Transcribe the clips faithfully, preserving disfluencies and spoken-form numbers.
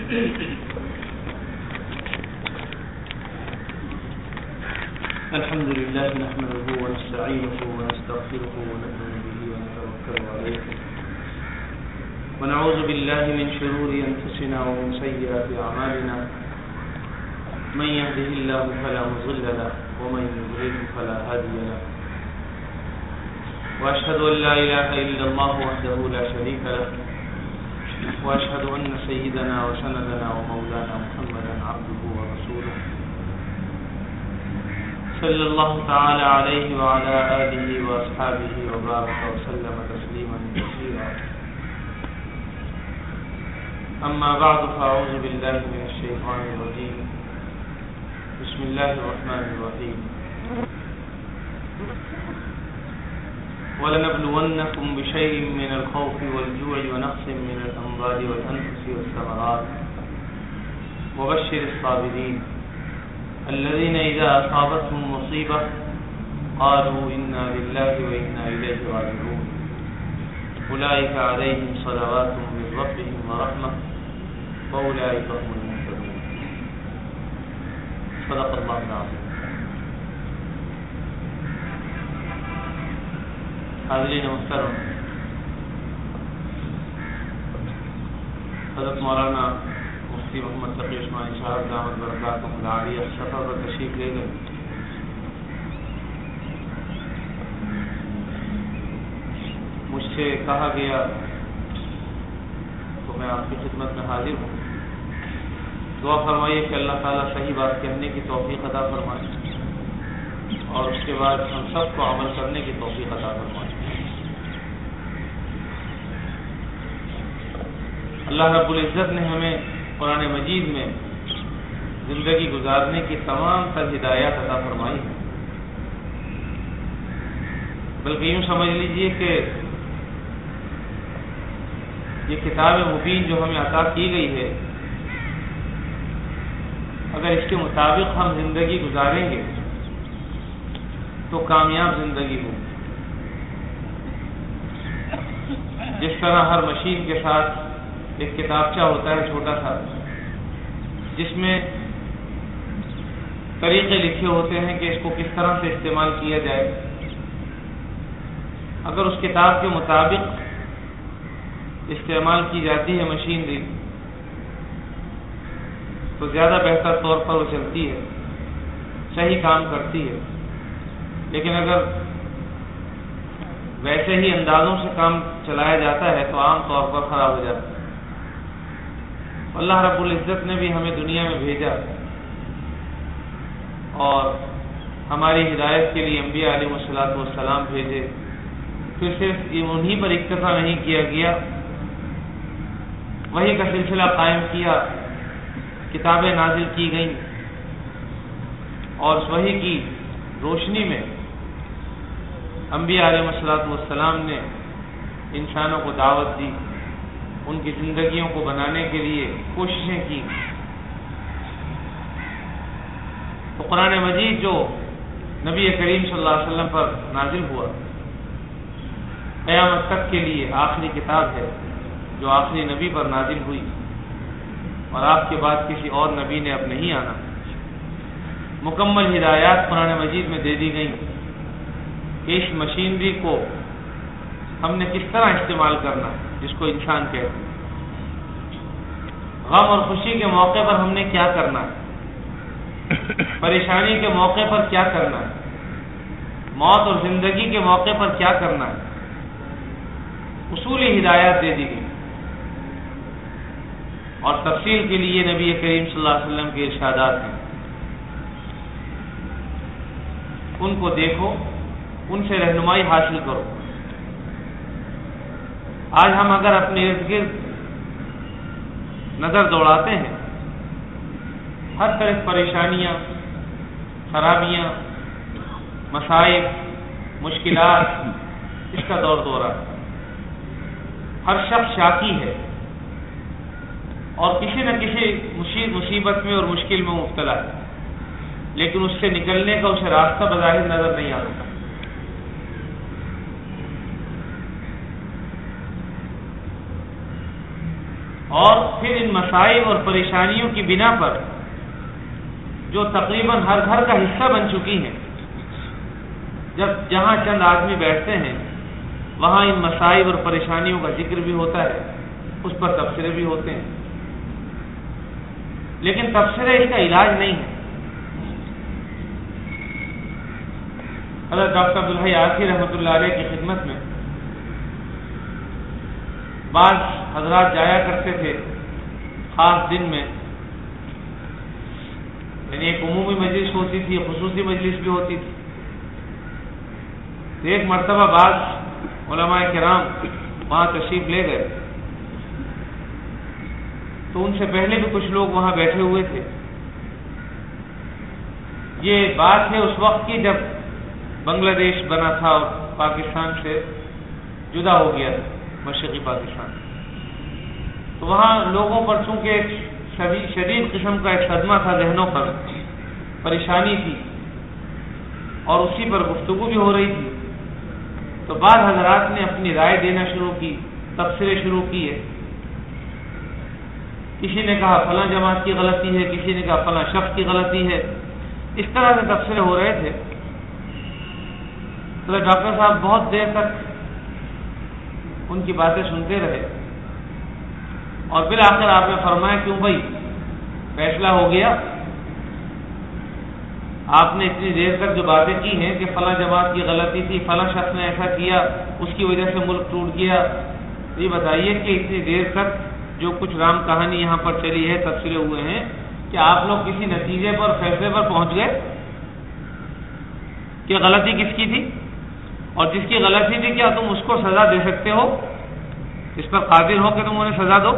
الحمد لله نحمده ونستعينه ونستغفره ونؤمن به ونتوكل عليه ونعوذ بالله من شرور أنفسنا ومن سيئات أعمالنا من يهده الله فلا مضل له ومن يضلل فلا هادي له وأشهد أن لا إله إلا الله وحده لا شريك له وأشهد أن سيدنا وسندنا ومولانا محمدا عبده ورسوله صلى الله تعالى عليه وعلى آله وأصحابه وبارك وسلم تسليما كثيرا. أما بعد فأعوذ بالله من الشيطان الرجيم. بسم الله الرحمن الرحيم. وَلَنَبْلُوَنَّكُمْ بِشَيْءٍ مِّنَ الْخَوْفِ وَالْجُوعِ وَنَقْصٍ مِّنَ الْأَمْوَالِ وَالْأَنفُسِ وَالثَّمَرَاتِ وَبَشِّرِ الصَّابِرِينَ الَّذِينَ إِذَا أَصَابَتْهُم مُّصِيبَةٌ قَالُوا إِنَّا لِلَّهِ وَإِنَّا إِلَيْهِ رَاجِعُونَ أُولَٰئِكَ عَلَيْهِمْ صَلَوَاتٌ مِّن رَّبِّهِمْ وَرَحْمَةٌ وَأُولَٰئِكَ هُمُ الْمُهْتَدُونَ. صدق اللہ العظیم. حاضرین محترم، حضرت مولانا مفتی محمد تقی عثمانی صاحب دامت برکاتہم العالیہ سفر پر تشریف لے گئے. مجھ سے کہا گیا تو میں آپ کی خدمت میں حاضر ہوں. دعا فرمائیے کہ اللہ تعالیٰ صحیح بات کہنے کی توفیق عطا فرمائے اور اس کے بعد ہم سب کو عمل کرنے کی توفیق عطا فرمائے. اللہ رب العزت نے ہمیں قرآن مجید میں زندگی گزارنے کی تمام تر ہدایات عطا فرمائی ہیں. بلکہ یوں سمجھ لیجئے کہ یہ کتاب مبین جو ہمیں عطا کی گئی ہے، اگر اس کے مطابق ہم زندگی گزاریں گے تو کامیاب زندگی ہو. جس طرح ہر مشین کے ساتھ ایک کتابچہ ہوتا ہے چھوٹا سا، جس میں طریقے لکھے ہوتے ہیں کہ اس کو کس طرح سے استعمال کیا جائے. اگر اس کتاب کے مطابق استعمال کی جاتی ہے مشینری تو زیادہ بہتر طور پر وہ چلتی ہے، صحیح کام کرتی ہے. لیکن اگر ویسے ہی اندازوں سے کام چلایا جاتا ہے تو عام طور پر خراب ہو جاتا ہے. اللہ رب العزت نے بھی ہمیں دنیا میں بھیجا اور ہماری ہدایت کے لیے انبیاء علیہ الصلوۃ والسلام بھیجے. پھر صرف انہیں پر اکتفا نہیں کیا گیا، وحی کا سلسلہ قائم کیا، کتابیں نازل کی گئیں اور اس وحی کی روشنی میں انبیاء علیہ الصلوۃ والسلام نے انسانوں کو دعوت دی، ان کی زندگیوں کو بنانے کے لیے کوششیں کی. تو قرآن مجید جو نبی کریم صلی اللہ علیہ وسلم پر نازل ہوا، قیامت تک کے لیے آخری کتاب ہے جو آخری نبی پر نازل ہوئی اور آپ کے بعد کسی اور نبی نے اب نہیں آنا. مکمل ہدایات قرآن مجید میں دے دی گئیں کہ اس مشینری کو ہم نے کس طرح استعمال کرنا ہے، جس کو انسان کہتے ہیں. غم اور خوشی کے موقع پر ہم نے کیا کرنا ہے، پریشانی کے موقع پر کیا کرنا ہے، موت اور زندگی کے موقع پر کیا کرنا ہے. اصولی ہدایات دے دی گئی اور تفصیل کے لیے نبی کریم صلی اللہ علیہ وسلم کے ارشادات ہیں. ان کو دیکھو، ان سے رہنمائی حاصل کرو. آج ہم اگر اپنے ارد گرد نظر دوڑاتے ہیں، ہر طرف پریشانیاں، خرابیاں، مصائب، مشکلات، اس کا دور دورہ. ہر شخص شاکی ہے اور کسی نہ کسی مصیبت میں اور مشکل میں مبتلا ہے، لیکن اس سے نکلنے کا اسے راستہ بظاہر نظر نہیں آتا. اور پھر ان مصائب اور پریشانیوں کی بنا پر جو تقریباً ہر گھر کا حصہ بن چکی ہیں، جب جہاں چند آدمی بیٹھتے ہیں وہاں ان مصائب اور پریشانیوں کا ذکر بھی ہوتا ہے، اس پر تبصرے بھی ہوتے ہیں، لیکن تبصرے اس کا علاج نہیں ہے۔ حضرت ڈاکٹر عبدالحی آصفی رحمۃ اللہ علیہ کی خدمت میں بعض حضرات جایا کرتے تھے خاص دن میں، یعنی ایک عمومی مجلس ہوتی تھی، خصوصی مجلس بھی ہوتی تھی۔ تو ایک مرتبہ بعض علماء کرام وہاں تشریف لے گئے، تو ان سے پہلے بھی کچھ لوگ وہاں بیٹھے ہوئے تھے۔ یہ بات ہے اس وقت کی جب بنگلہ دیش بنا تھا اور پاکستان سے جدا ہو گیا تھا، مشرقی پاکستان۔ تو وہاں لوگوں پر چونکہ ایک شدید قسم کا ایک صدمہ تھا، ذہنوں پر پریشانی تھی اور اسی پر گفتگو بھی ہو رہی تھی، تو بعض حضرات نے اپنی رائے دینا شروع کی، تبصرے شروع کیے۔ کسی نے کہا فلاں جماعت کی غلطی ہے، کسی نے کہا فلاں شخص کی غلطی ہے، اس طرح سے تبصرے ہو رہے تھے۔ تو ڈاکٹر صاحب بہت دیر تک ان کی باتیں سنتے رہے اور بالآخر آپ نے فرمایا کیوں بھائی فیصلہ ہو گیا؟ آپ نے اتنی دیر تک جو باتیں کی ہیں کہ فلاں جماعت کی غلطی تھی، فلاں شخص نے ایسا کیا، اس کی وجہ سے ملک ٹوٹ گیا، یہ بتائیے کہ اتنی دیر تک جو کچھ رام کہانی یہاں پر چلی ہے، تبصرے ہوئے ہیں، کہ آپ لوگ کسی نتیجے پر، فیصلے پر پہنچ گئے کہ غلطی کس کی تھی؟ اور جس کی غلطی تھی کیا تم اس کو سزا دے سکتے ہو؟ اس پر قادر ہو کہ تم انہیں سزا دو؟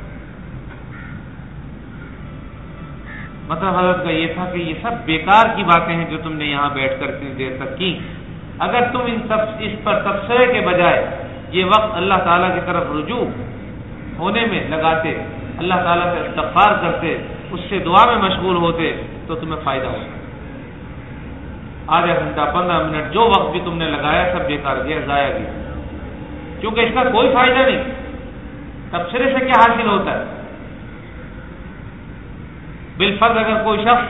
مطلب حضرت کا یہ تھا کہ یہ سب بیکار کی باتیں ہیں جو تم نے یہاں بیٹھ کر اتنی دیر تک کی۔ اگر تم ان سب اس پر تبصرے کے بجائے یہ وقت اللہ تعالیٰ کی طرف رجوع ہونے میں لگاتے، اللہ تعالیٰ سے استغفار کرتے، اس سے دعا میں مشغول ہوتے، تو تمہیں فائدہ ہوتا۔ آدھا گھنٹہ، پندرہ منٹ، جو وقت بھی تم نے لگایا سب بیکار گیا، ضائع گیا، کیونکہ اس کا کوئی فائدہ نہیں۔ تبصرے سے کیا حاصل ہوتا ہے؟ بالفرض اگر کوئی شخص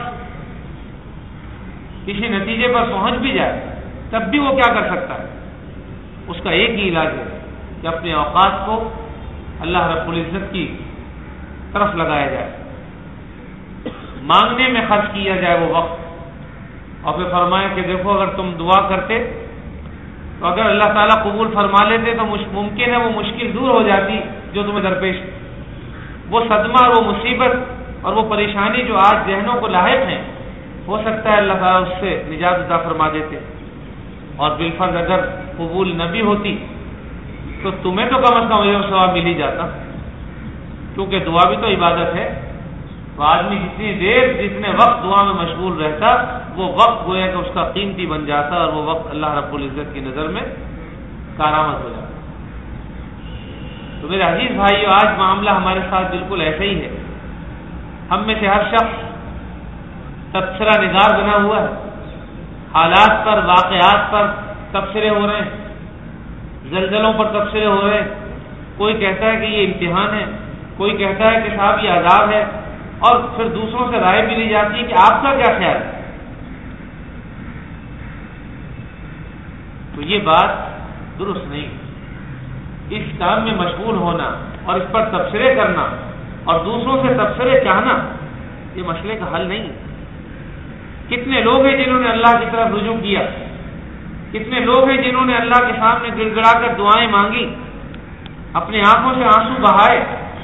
کسی نتیجے پر پہنچ بھی جائے تب بھی وہ کیا کر سکتا ہے؟ اس کا ایک ہی علاج ہے کہ اپنے اوقات کو اللہ رب العزت کی طرف لگایا جائے، مانگنے میں خرچ کیا جائے وہ وقت، اور پھر فرمایا کہ دیکھو اگر تم دعا کرتے تو اگر اللہ تعالیٰ قبول فرما لیتے تو ممکن ہے وہ مشکل دور ہو جاتی جو تمہیں درپیش، وہ صدمہ اور وہ مصیبت اور وہ پریشانی جو آج ذہنوں کو لاحق ہیں، ہو سکتا ہے اللہ تعالیٰ اس سے نجات عطا فرما دیتے، اور بالفرض اگر قبول نہ بھی ہوتی تو تمہیں تو کم از کم یہ ثواب مل ہی جاتا، کیونکہ دعا بھی تو عبادت ہے۔ تو آدمی جتنی دیر جتنے وقت دعا میں مشغول رہتا وہ وقت گویا کہ اس کا قیمتی بن جاتا، اور وہ وقت اللہ رب العزت کی نظر میں کارآمد ہو جاتا۔ تو میرے عزیز بھائیو، آج معاملہ ہمارے ساتھ بالکل ایسا ہی ہے۔ ہم میں سے ہر شخص تبصرہ نگار بنا ہوا ہے، حالات پر، واقعات پر تبصرے ہو رہے ہیں، زلزلوں پر تبصرے ہو رہے ہیں، کوئی کہتا ہے کہ یہ امتحان ہے، کوئی کہتا ہے کہ صاحب یہ عذاب ہے، اور پھر دوسروں سے رائے بھی لی جاتی ہے کہ آپ کا کیا خیال ہے۔ تو یہ بات درست نہیں۔ اس کام میں مشغول ہونا اور اس پر تبصرے کرنا اور دوسروں سے تبصرے چاہنا یہ مسئلے کا حل نہیں ہے۔ کتنے لوگ ہیں جنہوں نے اللہ کی طرف رجوع کیا، کتنے لوگ ہیں جنہوں نے اللہ کے سامنے گڑ گڑا کر دعائیں مانگی، اپنی آنکھوں سے آنسو بہائے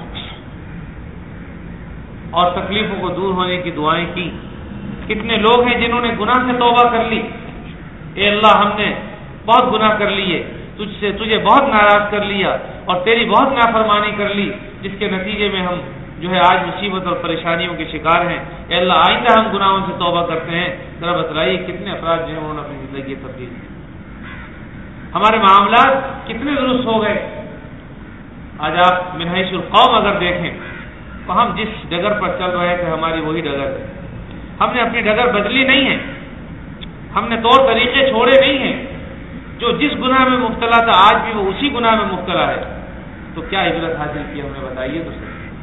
اور تکلیفوں کو دور ہونے کی دعائیں کی۔ کتنے لوگ ہیں جنہوں نے گناہ سے توبہ کر لی، اے اللہ ہم نے بہت گناہ کر لیے، تجھ سے تجھے بہت ناراض کر لیا اور تیری بہت نافرمانی کر لی، جس کے نتیجے میں ہم جو ہے آج مصیبت اور پریشانیوں کے شکار ہیں۔ اے اللہ آئندہ ہم گناہوں سے توبہ کرتے ہیں۔ ذرا بتلائیے کتنے افراد جو ہیں انہوں نے اپنی زندگی تبدیل کی، ہمارے معاملات کتنے درست ہو گئے۔ آج آپ منہج القوم اگر دیکھیں تو ہم جس ڈگر پر چل رہے تھے ہماری وہی ڈگر ہے، ہم نے اپنی ڈگر بدلی نہیں ہے، ہم نے طور طریقے چھوڑے نہیں ہیں۔ جو جس گناہ میں مبتلا تھا آج بھی وہ اسی گناہ میں مبتلا ہے، تو کیا عبرت حاصل کی ہمیں بتائیے تو صحیح۔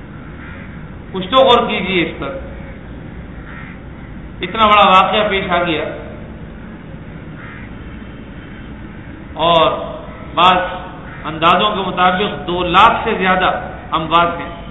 کچھ تو غور کیجیے اس پر. اتنا بڑا واقعہ پیش آ گیا اور بعض اندازوں کے مطابق دو لاکھ سے زیادہ اموات ہیں.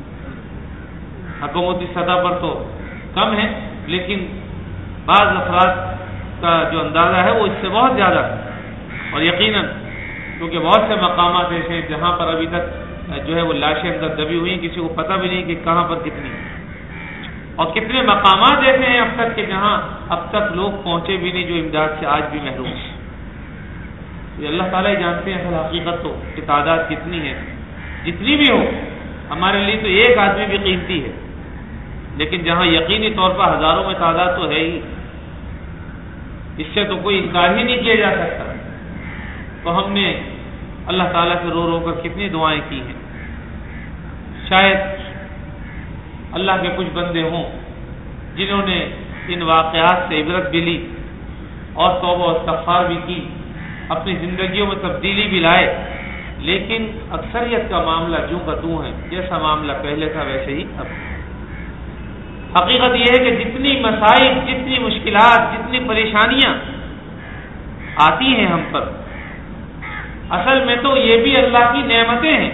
حکومتی سطح پر تو کم ہے لیکن بعض افراد کا جو اندازہ ہے وہ اس سے بہت زیادہ ہے. اور یقیناً کیونکہ بہت سے مقامات ایسے ہیں جہاں پر ابھی تک جو ہے وہ لاشیں اندر دبی ہوئی ہیں، کسی کو پتہ بھی نہیں کہ کہاں پر کتنی، اور کتنے مقامات ایسے ہیں اب تک کہ جہاں اب تک لوگ پہنچے بھی نہیں جو امداد سے آج بھی محروم ہیں. یہ اللہ تعالیٰ ہی جانتے ہیں اصل حقیقت تو کہ تعداد کتنی ہے. جتنی بھی ہو ہمارے لیے تو ایک آدمی بھی قیمتی ہے، لیکن جہاں یقینی طور پر ہزاروں میں تعداد تو ہے ہی، اس سے تو کوئی انکار ہی نہیں کیا جا سکتا. تو ہم نے اللہ تعالیٰ سے رو رو کر کتنی دعائیں کی ہیں. شاید اللہ کے کچھ بندے ہوں جنہوں نے ان واقعات سے عبرت بھی لی اور توبہ و استغفار بھی کی، اپنی زندگیوں میں تبدیلی بھی لائے، لیکن اکثریت کا معاملہ جوں کا توں ہے. جیسا معاملہ پہلے تھا ویسے ہی اب. حقیقت یہ ہے کہ جتنی مسائل، جتنی مشکلات، جتنی پریشانیاں آتی ہیں ہم پر، اصل میں تو یہ بھی اللہ کی نعمتیں ہیں،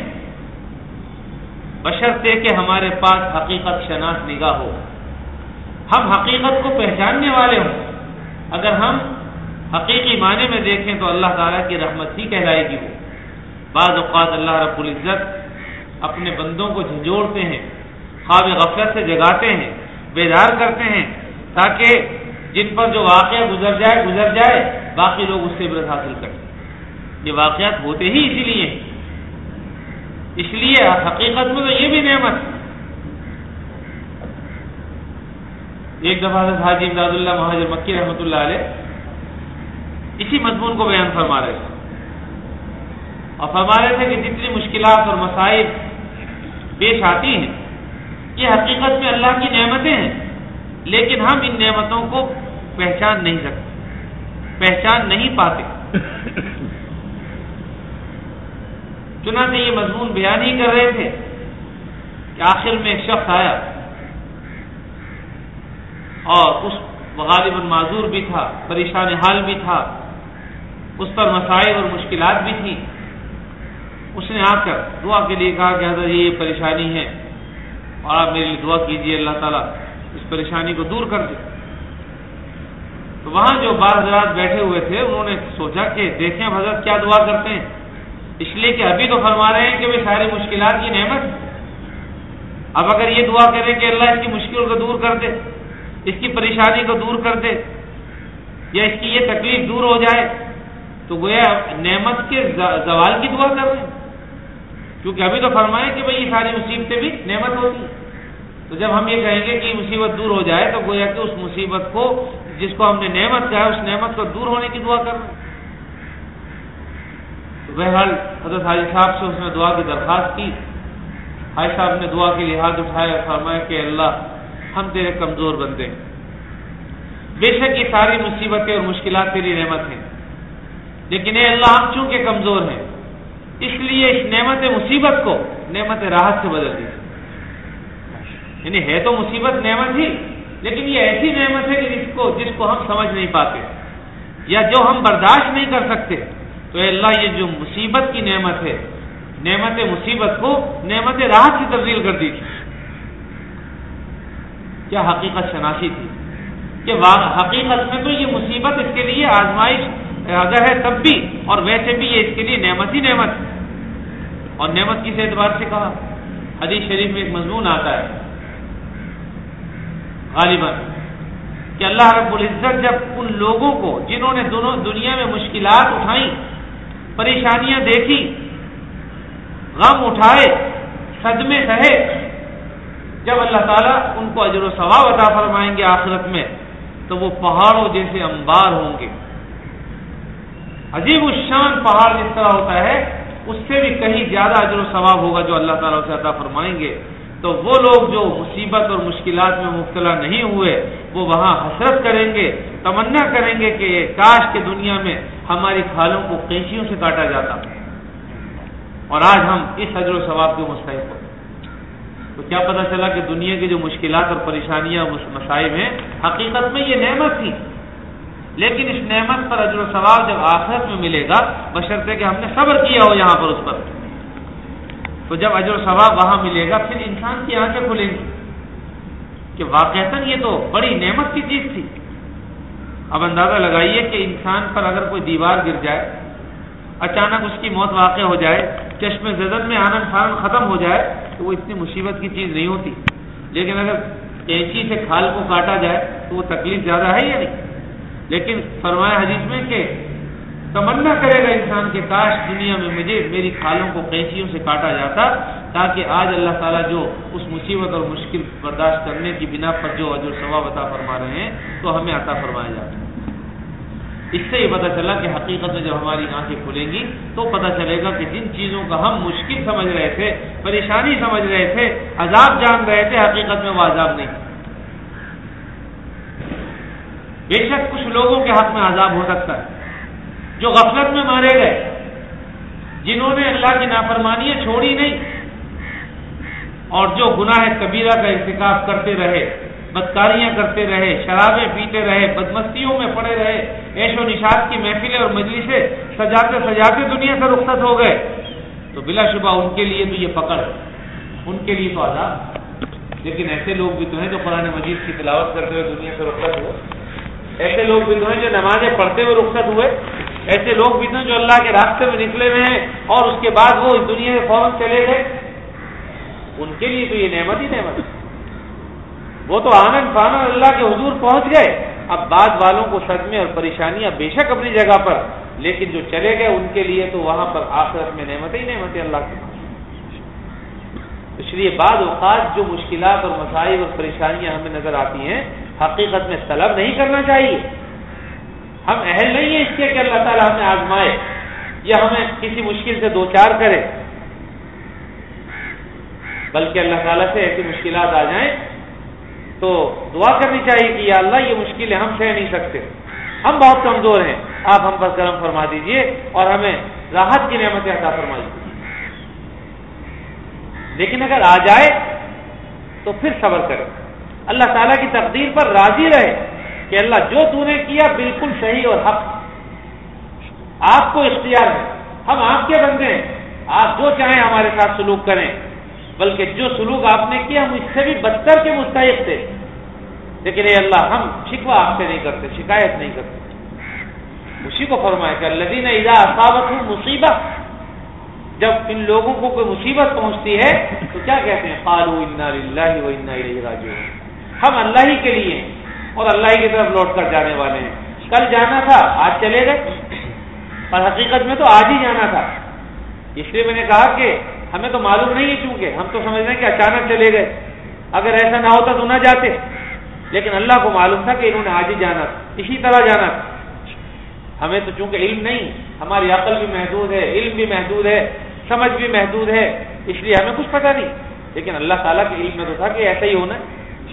بشرطے کہ ہمارے پاس حقیقت شناس نگاہ ہو، ہم حقیقت کو پہچاننے والے ہوں. اگر ہم حقیقی معنی میں دیکھیں تو اللہ تعالیٰ کی رحمت ہی کہلائے گی. وہ بعض اوقات اللہ رب العزت اپنے بندوں کو جھنجھوڑتے ہیں، خواب غفلت سے جگاتے ہیں، بیدار کرتے ہیں، تاکہ جن پر جو واقعہ گزر جائے گزر جائے باقی لوگ اس سے عبرت حاصل کریں. یہ واقعات ہوتے ہی اسی لیے ہیں. اس لیے حقیقت میں تو یہ بھی نعمت. ایک دفعہ حاجی امداد اللہ مہاجر مکی رحمۃ اللہ علیہ اسی مضمون کو بیان فرما رہے تھے اور فرما رہے تھے کہ جتنی مشکلات اور مسائل پیش آتی ہیں یہ حقیقت میں اللہ کی نعمتیں ہیں، لیکن ہم ان نعمتوں کو پہچان نہیں سکتے، پہچان نہیں پاتے. چنانچہ یہ مضمون بیان ہی کر رہے تھے کہ آخر میں ایک شخص آیا اور اس غالباً معذور بھی تھا، پریشان حال بھی تھا، اس پر مسائل اور مشکلات بھی تھی. اس نے آ کر دعا کے لیے کہا کہ حضرت یہ پریشانی ہے اور آپ میرے لیے دعا کیجئے، اللہ تعالیٰ اس پریشانی کو دور کر دے. تو وہاں جو بعض حضرات بیٹھے ہوئے تھے انہوں نے سوچا کہ دیکھیں اب حضرت کیا دعا کرتے ہیں، اس لیے کہ ابھی تو فرما رہے ہیں کہ وہ ساری مشکلات کی نعمت. اب اگر یہ دعا کریں کہ اللہ اس کی مشکل کو دور کر دے، اس کی پریشانی کو دور کر دے، یا اس کی یہ تکلیف دور ہو جائے، تو گویا نعمت کے زوال کی دعا کر رہے ہیں، کیونکہ ابھی تو فرمائیں کہ بھئی یہ ساری مصیبتیں بھی نعمت ہوتی ہیں. تو جب ہم یہ کہیں گے کہ یہ مصیبت دور ہو جائے تو گویا کہ اس مصیبت کو جس کو ہم نے نعمت کہا ہے اس نعمت کو دور ہونے کی دعا کر رہے ہیں. تو بہرحال حضرت حاجی صاحب سے اس نے دعا کی درخواست کی. حاجی صاحب نے دعا کے لیے ہاتھ اٹھایا اور فرمایا کہ اللہ ہم تیرے کمزور بندے ہیں، بے شک یہ ساری مصیبتیں اور مشکلات تیری نعمت ہیں، لیکن اے اللہ ہم چونکہ کمزور ہیں اس لیے اس نعمت مصیبت کو نعمت راحت سے بدل دی. یعنی ہے تو مصیبت نعمت ہی، لیکن یہ ایسی نعمت ہے کہ جس کو جس کو ہم سمجھ نہیں پاتے یا جو ہم برداشت نہیں کر سکتے. تو اے اللہ یہ جو مصیبت کی نعمت ہے، نعمت مصیبت کو نعمت راحت سے تبدیل کر دی تھی. کیا حقیقت شناسی تھی کہ حقیقت میں تو یہ مصیبت اس کے لیے آزمائش اگر ہے تب بھی، اور ویسے بھی یہ اس کے لیے نعمت ہی نعمت. اور نعمت کس اعتبار سے کہا؟ حدیث شریف میں ایک مضمون آتا ہے غالباً کہ اللہ رب العزت جب ان لوگوں کو جنہوں نے دونوں دنیا میں مشکلات اٹھائیں، پریشانیاں دیکھی، غم اٹھائے، صدمے سہے، جب اللہ تعالیٰ ان کو اجر و ثواب عطا فرمائیں گے آخرت میں تو وہ پہاڑوں جیسے انبار ہوں گے. عجیب الشان پہاڑ جس طرح ہوتا ہے اس سے بھی کہیں زیادہ اجر و ثواب ہوگا جو اللہ تعالیٰ سے عطا فرمائیں گے. تو وہ لوگ جو مصیبت اور مشکلات میں مبتلا نہیں ہوئے وہ وہاں حسرت کریں گے، تمنا کریں گے کہ کاش کہ دنیا میں ہماری کھالوں کو قینچیوں سے کاٹا جاتا اور آج ہم اس اجر و ثواب کے مستحق ہو. تو تو کیا پتہ چلا کہ دنیا کی جو مشکلات اور پریشانیاں مصائب ہیں حقیقت میں یہ نعمت تھی، لیکن اس نعمت پر اجر و ثواب جب آخرت میں ملے گا بشرطے کہ ہم نے صبر کیا ہو یہاں پر اس پر، تو جب اجر و ثواب وہاں ملے گا پھر انسان کی آنکھیں کھلیں گی کہ واقعتاً یہ تو بڑی نعمت کی چیز تھی۔ اب اندازہ لگائیے کہ انسان پر اگر کوئی دیوار گر جائے، اچانک اس کی موت واقع ہو جائے، چشم زدن میں آنن فانن ختم ہو جائے تو وہ اتنی مصیبت کی چیز نہیں ہوتی، لیکن اگر کینچی سے کھال کو کاٹا جائے تو وہ تکلیف زیادہ ہے یا نہیں؟ لیکن فرمایا حدیث میں کہ تمنا کرے گا انسان کہ کاش دنیا میں مجھے میری کھالوں کو قینچیوں سے کاٹا جاتا، تاکہ آج اللہ تعالیٰ جو اس مصیبت اور مشکل برداشت کرنے کی بنا پر جو اجر ثواب عطا فرما رہے ہیں تو ہمیں عطا فرمایا جاتا۔ اس سے یہ پتہ چلا کہ حقیقت میں جب ہماری آنکھیں کھلیں گی تو پتہ چلے گا کہ جن چیزوں کا ہم مشکل سمجھ رہے تھے، پریشانی سمجھ رہے تھے، عذاب جان رہے تھے، حقیقت میں وہ عذاب نہیں۔ بے شک کچھ لوگوں کے حق میں عذاب ہو سکتا ہے جو غفلت میں مارے گئے، جنہوں نے اللہ کی نافرمانیاں چھوڑی نہیں اور جو گناہ کبیرہ کا ارتکاب کرتے رہے، بدکاریاں کرتے رہے، شرابیں پیتے رہے، بدمستیوں میں پڑے رہے، عیش و نشاط کی محفلیں اور مجلسیں سجاتے سجاتے دنیا سے رخصت ہو گئے، تو بلا شبہ ان کے لیے تو یہ پکڑ ہے، ان کے لیے تو عذاب۔ لیکن ایسے لوگ بھی تو ہیں جو قرآن مجید کی تلاوت کرتے ہوئے دنیا سے رخصت ہوئے، ایسے لوگ بھی تو ہیں جو نمازیں پڑھتے ہوئے رخصت ہوئے، ایسے لوگ بھی تو ہیں جو اللہ کے راستے میں نکلے ہوئے ہیں اور اس کے بعد وہ اس دنیا سے فوراً چلے گئے، ان کے لیے تو یہ نعمت ہی نعمت ہے۔ وہ تو آنن فانن اللہ کے حضور پہنچ گئے، اب بعد والوں کو صدمے اور پریشانیاں بے شک اپنی جگہ پر، لیکن جو چلے گئے ان کے لیے تو وہاں پر آخرت میں نعمت ہی نعمت ہے اللہ کے پاس۔ اس لیے بعض اوقات جو مشکلات اور مسائل اور پریشانیاں ہمیں نظر آتی ہیں حقیقت میں طلب نہیں کرنا چاہیے، ہم اہل نہیں ہیں اس کے کہ اللہ تعالیٰ ہمیں آزمائے یا ہمیں کسی مشکل سے دو چار کرے، بلکہ اللہ تعالیٰ سے ایسی مشکلات آ جائیں تو دعا کرنی چاہیے کہ یا اللہ یہ مشکلیں ہم سہ نہیں سکتے، ہم بہت کمزور ہیں، آپ ہم پر کرم فرما دیجئے اور ہمیں راحت کی نعمتیں عطا فرمائیے۔ لیکن اگر آ جائے تو پھر صبر کرے، اللہ تعالیٰ کی تقدیر پر راضی رہے کہ اللہ جو تو نے کیا بالکل صحیح اور حق، آپ کو اختیار ہے، ہم آپ کے بندے ہیں، آپ جو چاہیں ہمارے ساتھ سلوک کریں، بلکہ جو سلوک آپ نے کیا ہم اس سے بھی بدتر کے مستحق تھے، لیکن اے اللہ ہم شکوہ آپ سے نہیں کرتے، شکایت نہیں کرتے۔ اسی کو فرمایا کہ الذین اذا اصابتهم مصیبہ، جب ان لوگوں کو کوئی مصیبت پہنچتی ہے تو کیا کہتے ہیں؟ قالوا انا للہ وانا الیہ راجعون، ہم اللہ ہی کے لیے اور اللہ ہی کی طرف لوٹ کر جانے والے ہیں۔ کل جانا تھا آج چلے گئے، اور حقیقت میں تو آج ہی جانا تھا، اس لیے میں نے کہا کہ ہمیں تو معلوم نہیں ہے، چونکہ ہم تو سمجھ رہے ہیں کہ اچانک چلے گئے، اگر ایسا نہ ہوتا تو نہ جاتے، لیکن اللہ کو معلوم تھا کہ انہوں نے آج ہی جانا تھا، اسی طرح جانا تھا۔ ہمیں تو چونکہ علم نہیں، ہماری عقل بھی محدود ہے، علم بھی محدود ہے، سمجھ بھی محدود ہے، اس لیے ہمیں کچھ پتہ نہیں، لیکن اللہ تعالیٰ کے علم میں تو تھا کہ ایسا ہی ہونا ہے۔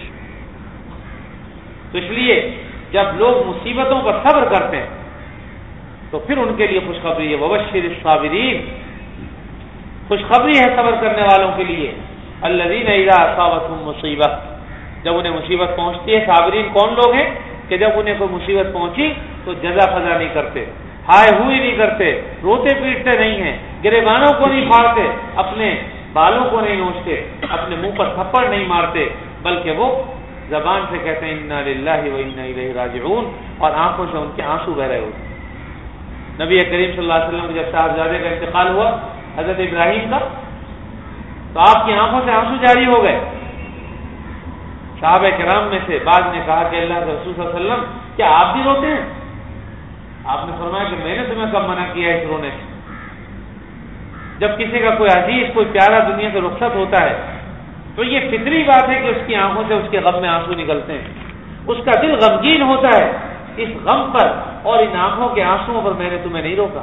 تو اس لیے جب لوگ مصیبتوں پر صبر کرتے ہیں تو پھر ان کے لیے خوشخبری ہے، وبشر الصابرین، خوشخبری ہے صبر کرنے والوں کے لیے، الذین اذا اصابتهم مصیبہ، جب انہیں مصیبت پہنچتی ہے۔ صابرین کون لوگ ہیں؟ کہ جب انہیں کوئی مصیبت پہنچی تو جزا فضا نہیں کرتے، ہائے ہوئی نہیں کرتے، روتے پیٹتے نہیں ہیں، گریبانوں کو نہیں پھاڑتے، اپنے بالوں کو نہیں نوچتے، اپنے منہ پر تھپڑ نہیں مارتے، بلکہ وہ زبان سے کہتے ہیں انا للہ و انا الیہ راجعون، اور آنکھوں سے ان کے آنسو بہ رہے ہوتے۔ نبی کریم صلی اللہ علیہ وسلم جب صاحبزادے کا انتقال ہوا حضرت ابراہیم کا، تو آپ کی آنکھوں سے آنسو جاری ہو گئے۔ صحابہ کرام میں سے بعض نے کہا کہ اللہ کے رسول صلی اللہ علیہ وسلم کیا آپ بھی روتے ہیں؟ آپ نے فرمایا کہ میں نے تمہیں کب منع کیا اس رونے سے؟ جب کسی کا کوئی عزیز کوئی پیارا دنیا سے رخصت ہوتا ہے تو یہ فطری بات ہے کہ اس کی آنکھوں سے اس کے غم میں آنسو نکلتے ہیں، اس کا دل غمگین ہوتا ہے، اس غم پر اور ان آنکھوں کے آنسوؤں پر میں نے تمہیں نہیں روکا۔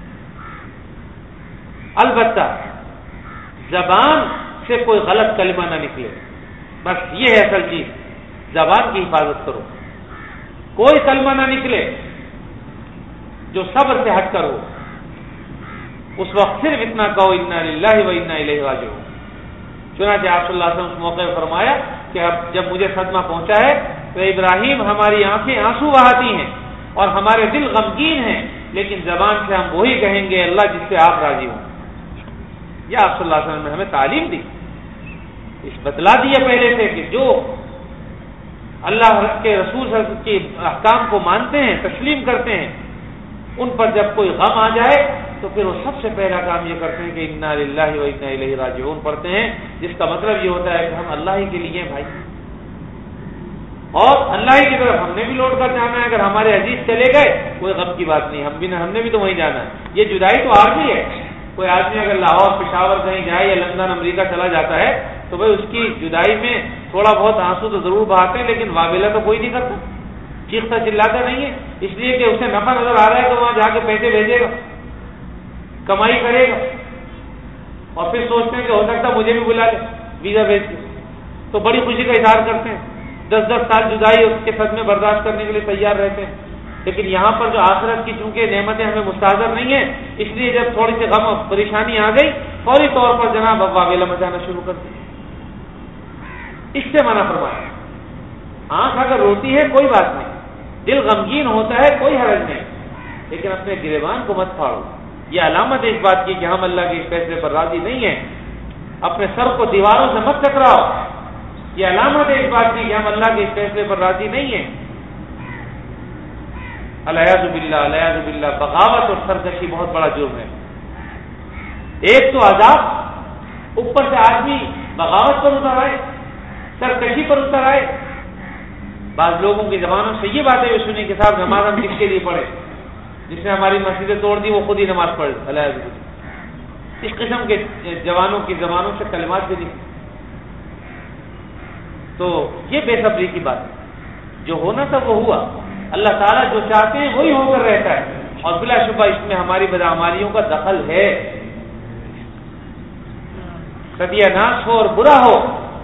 البتہ زبان سے کوئی غلط کلمہ نہ نکلے، بس یہ ہے اصل چیز، زبان کی حفاظت کرو، کوئی کلمہ نہ نکلے جو صبر سے ہٹ کر ہو، اس وقت صرف اتنا کہو انا للہ و انا الیہ راجعون۔ چنانچہ آپ صلی اللہ علیہ وسلم اس موقع پر فرمایا کہ اب جب مجھے صدمہ پہنچا ہے تو ابراہیم ہماری آنکھیں آنسو بہاتی ہیں اور ہمارے دل غمگین ہیں، لیکن زبان سے ہم وہی کہیں گے اللہ جس سے آپ راضی ہوں۔ یہ آپ صلی اللہ علیہ وسلم نے ہمیں تعلیم دی، اس بتلا دیا پہلے سے کہ جو اللہ کے رسول صلی اللہ علیہ وسلم کے احکام کو مانتے ہیں، تسلیم کرتے ہیں، ان پر جب کوئی غم آ جائے تو پھر وہ سب سے پہلا کام یہ کرتے ہیں کہ انا للہ و انا الیہ راجعون پڑھتے ہیں، جس کا مطلب یہ ہوتا ہے کہ ہم اللہ ہی کے لیے بھائی، اور اللہ ہی کی طرف ہم نے بھی لوٹ کر جانا ہے۔ اگر ہمارے عزیز چلے گئے کوئی غم کی بات نہیں، ہم بھی ہم نے بھی تو وہیں جانا ہے۔ یہ جدائی تو عارضی ہے، کوئی آدمی اگر لاہور پشاور کہیں جائے یا لندن امریکہ چلا جاتا ہے تو بھائی اس کی جدائی میں تھوڑا بہت آنسو تو ضرور بہاتے ہیں، لیکن واویلا تو کوئی نہیں کرتا، چیختا چلاتا نہیں ہے، اس لیے کہ اسے نفع نظر آ رہا ہے تو وہاں جا کے پیسے بھیجے گا، کمائی کرے گا، اور پھر سوچتے ہیں کہ ہو سکتا مجھے بھی بلا لے ویزا بھیج کے، تو بڑی خوشی کا اظہار کرتے ہیں، دس دس سال جدائی اس کے صدمے برداشت کرنے کے لیے تیار رہتے ہیں۔ لیکن یہاں پر جو آخرت کی چونکہ نعمتیں ہمیں مستحضر نہیں ہیں، اس لیے جب تھوڑی سی غم پریشانی آ گئی فوری طور پر جناب اب واویلا مچانا شروع کر دیا۔ اس سے منع فرمایا، آنکھ اگر روتی ہے کوئی بات نہیں، دل غمگین ہوتا ہے کوئی حرج نہیں، لیکن اپنے گریبان کو مت پھاڑو، یہ علامت ہے اس بات کی کہ ہم اللہ کے اس فیصلے پر راضی نہیں ہیں۔ اپنے سر کو دیواروں سے مت ٹکراؤ، یہ علامت ہے اس بات کی کہ ہم اللہ کے اس فیصلے پر راضی نہیں ہیں۔ الیاذ باللہ الیاذ باللہ، بغاوت اور سرکشی بہت بڑا جرم ہے۔ ایک تو عذاب، اوپر سے آدمی بغاوت پر اتر آئے، سرکشی پر اتر آئے۔ بعض لوگوں کی زبانوں سے یہ باتیں بھی سنی کہ صاحب نماز ہم کس کے لیے پڑھے، جس نے ہماری مسجدیں توڑ دی وہ خود ہی نماز پڑھ، الیاذ باللہ۔ اس قسم کے جوانوں کی زبانوں سے کلمات بھی نہیں، تو یہ بے صبری کی بات ہے۔ جو ہونا تھا وہ ہوا، اللہ تعالیٰ جو چاہتے ہیں وہی ہو کر رہتا ہے، اور بلا شبہ اس میں ہماری بدعمالیوں کا دخل ہے۔ سدیہ ناس ہو اور برا ہو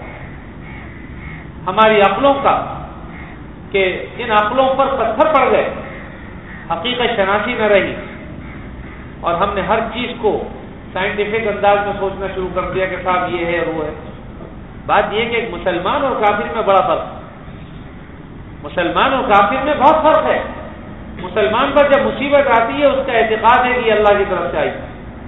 ہماری عقلوں کا کہ ان عقلوں پر پتھر پڑ گئے، حقیقت شناسی نہ رہی، اور ہم نے ہر چیز کو سائنٹیفک انداز میں سوچنا شروع کر دیا کہ صاحب یہ ہے اور وہ ہے۔ بات یہ کہ ایک مسلمان اور کافر میں بڑا فرق ہے، مسلمان اور کافر میں بہت فرق ہے۔ مسلمان پر جب مصیبت آتی ہے اس کا اعتقاد ہے کہ یہ اللہ کی طرف سے آئی،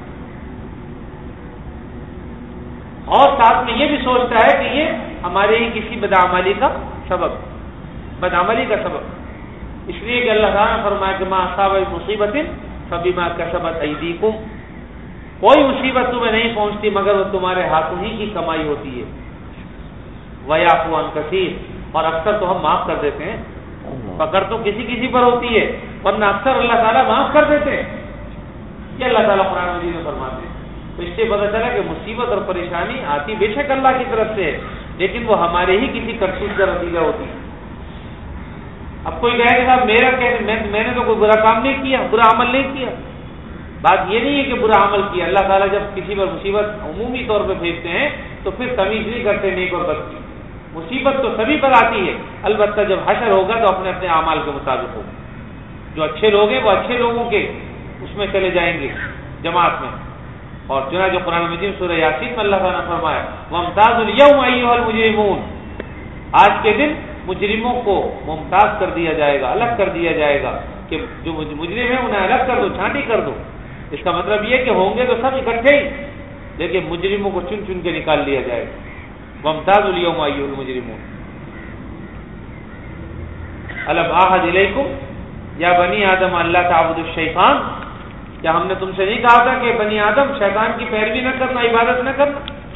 اور ساتھ میں یہ بھی سوچتا ہے کہ یہ ہمارے ہی کسی بدعملی کا سبب بدعملی کا سبب اس لیے کہ اللہ تعالیٰ نے فرمایا کہ ما اصاب مصیبت فبما کسبت ایدیکم، کوئی مصیبت تمہیں نہیں پہنچتی مگر وہ تمہارے ہاتھوں ہی کی کمائی ہوتی ہے۔ ویعفو عن کثیر، اور اکثر تو ہم معاف کر دیتے ہیں، پکڑ تو کسی کسی پر ہوتی ہے ورنہ اکثر اللہ تعالیٰ معاف کر دیتے ہیں، یہ اللہ تعالیٰ قرآن مجید میں فرماتے ہیں۔ تو اس سے پتہ چلا کہ مصیبت اور پریشانی آتی بے شک اللہ کی طرف سے ہے، لیکن وہ ہمارے ہی کسی کرتوت کا نتیجہ ہوتی ہے۔ اب کوئی کہے کہ صاحب میرا کہتے میں نے تو کوئی برا کام نہیں کیا، برا عمل نہیں کیا، بات یہ نہیں ہے کہ برا عمل کیا۔ اللہ تعالیٰ جب کسی پر مصیبت عمومی طور پہ بھیجتے ہیں تو پھر تمیز نہیں کرتے نیک اور بد کی، مصیبت تو سبھی پر آتی ہے، البتہ جب حشر ہوگا تو اپنے اپنے اعمال کے مطابق ہوگا۔ جو اچھے لوگ ہیں وہ اچھے لوگوں کے اس میں چلے جائیں گے جماعت میں، اور چنانچہ قرآن مجید سورہ یاسین میں اللہ تعالیٰ نے فرمایا وَامْتَازُوا الْيَوْمَ أَيُّهَا الْمُجْرِمُونَ، آج کے دن مجرموں کو ممتاز کر دیا جائے گا، الگ کر دیا جائے گا، کہ جو مجرم ہیں انہیں الگ کر دو، چھانٹی کر دو۔ اس کا مطلب یہ کہ ہوں گے تو سب اکٹھے ہی، لیکن مجرموں کو چن چن کے نکال لیا جائے گا۔ وَامْتَازُوا الْيَوْمَ أَيُّهَا الْمُجْرِمُونَ أَلَمْ أَعْهَدْ إِلَيْكُمْ یا بنی آدم اللہ تعبدوا الشیطان، کیا ہم نے تم سے نہیں کہا تھا کہ بنی آدم شیطان کی پیروی نہ کرنا، عبادت نہ کرنا؟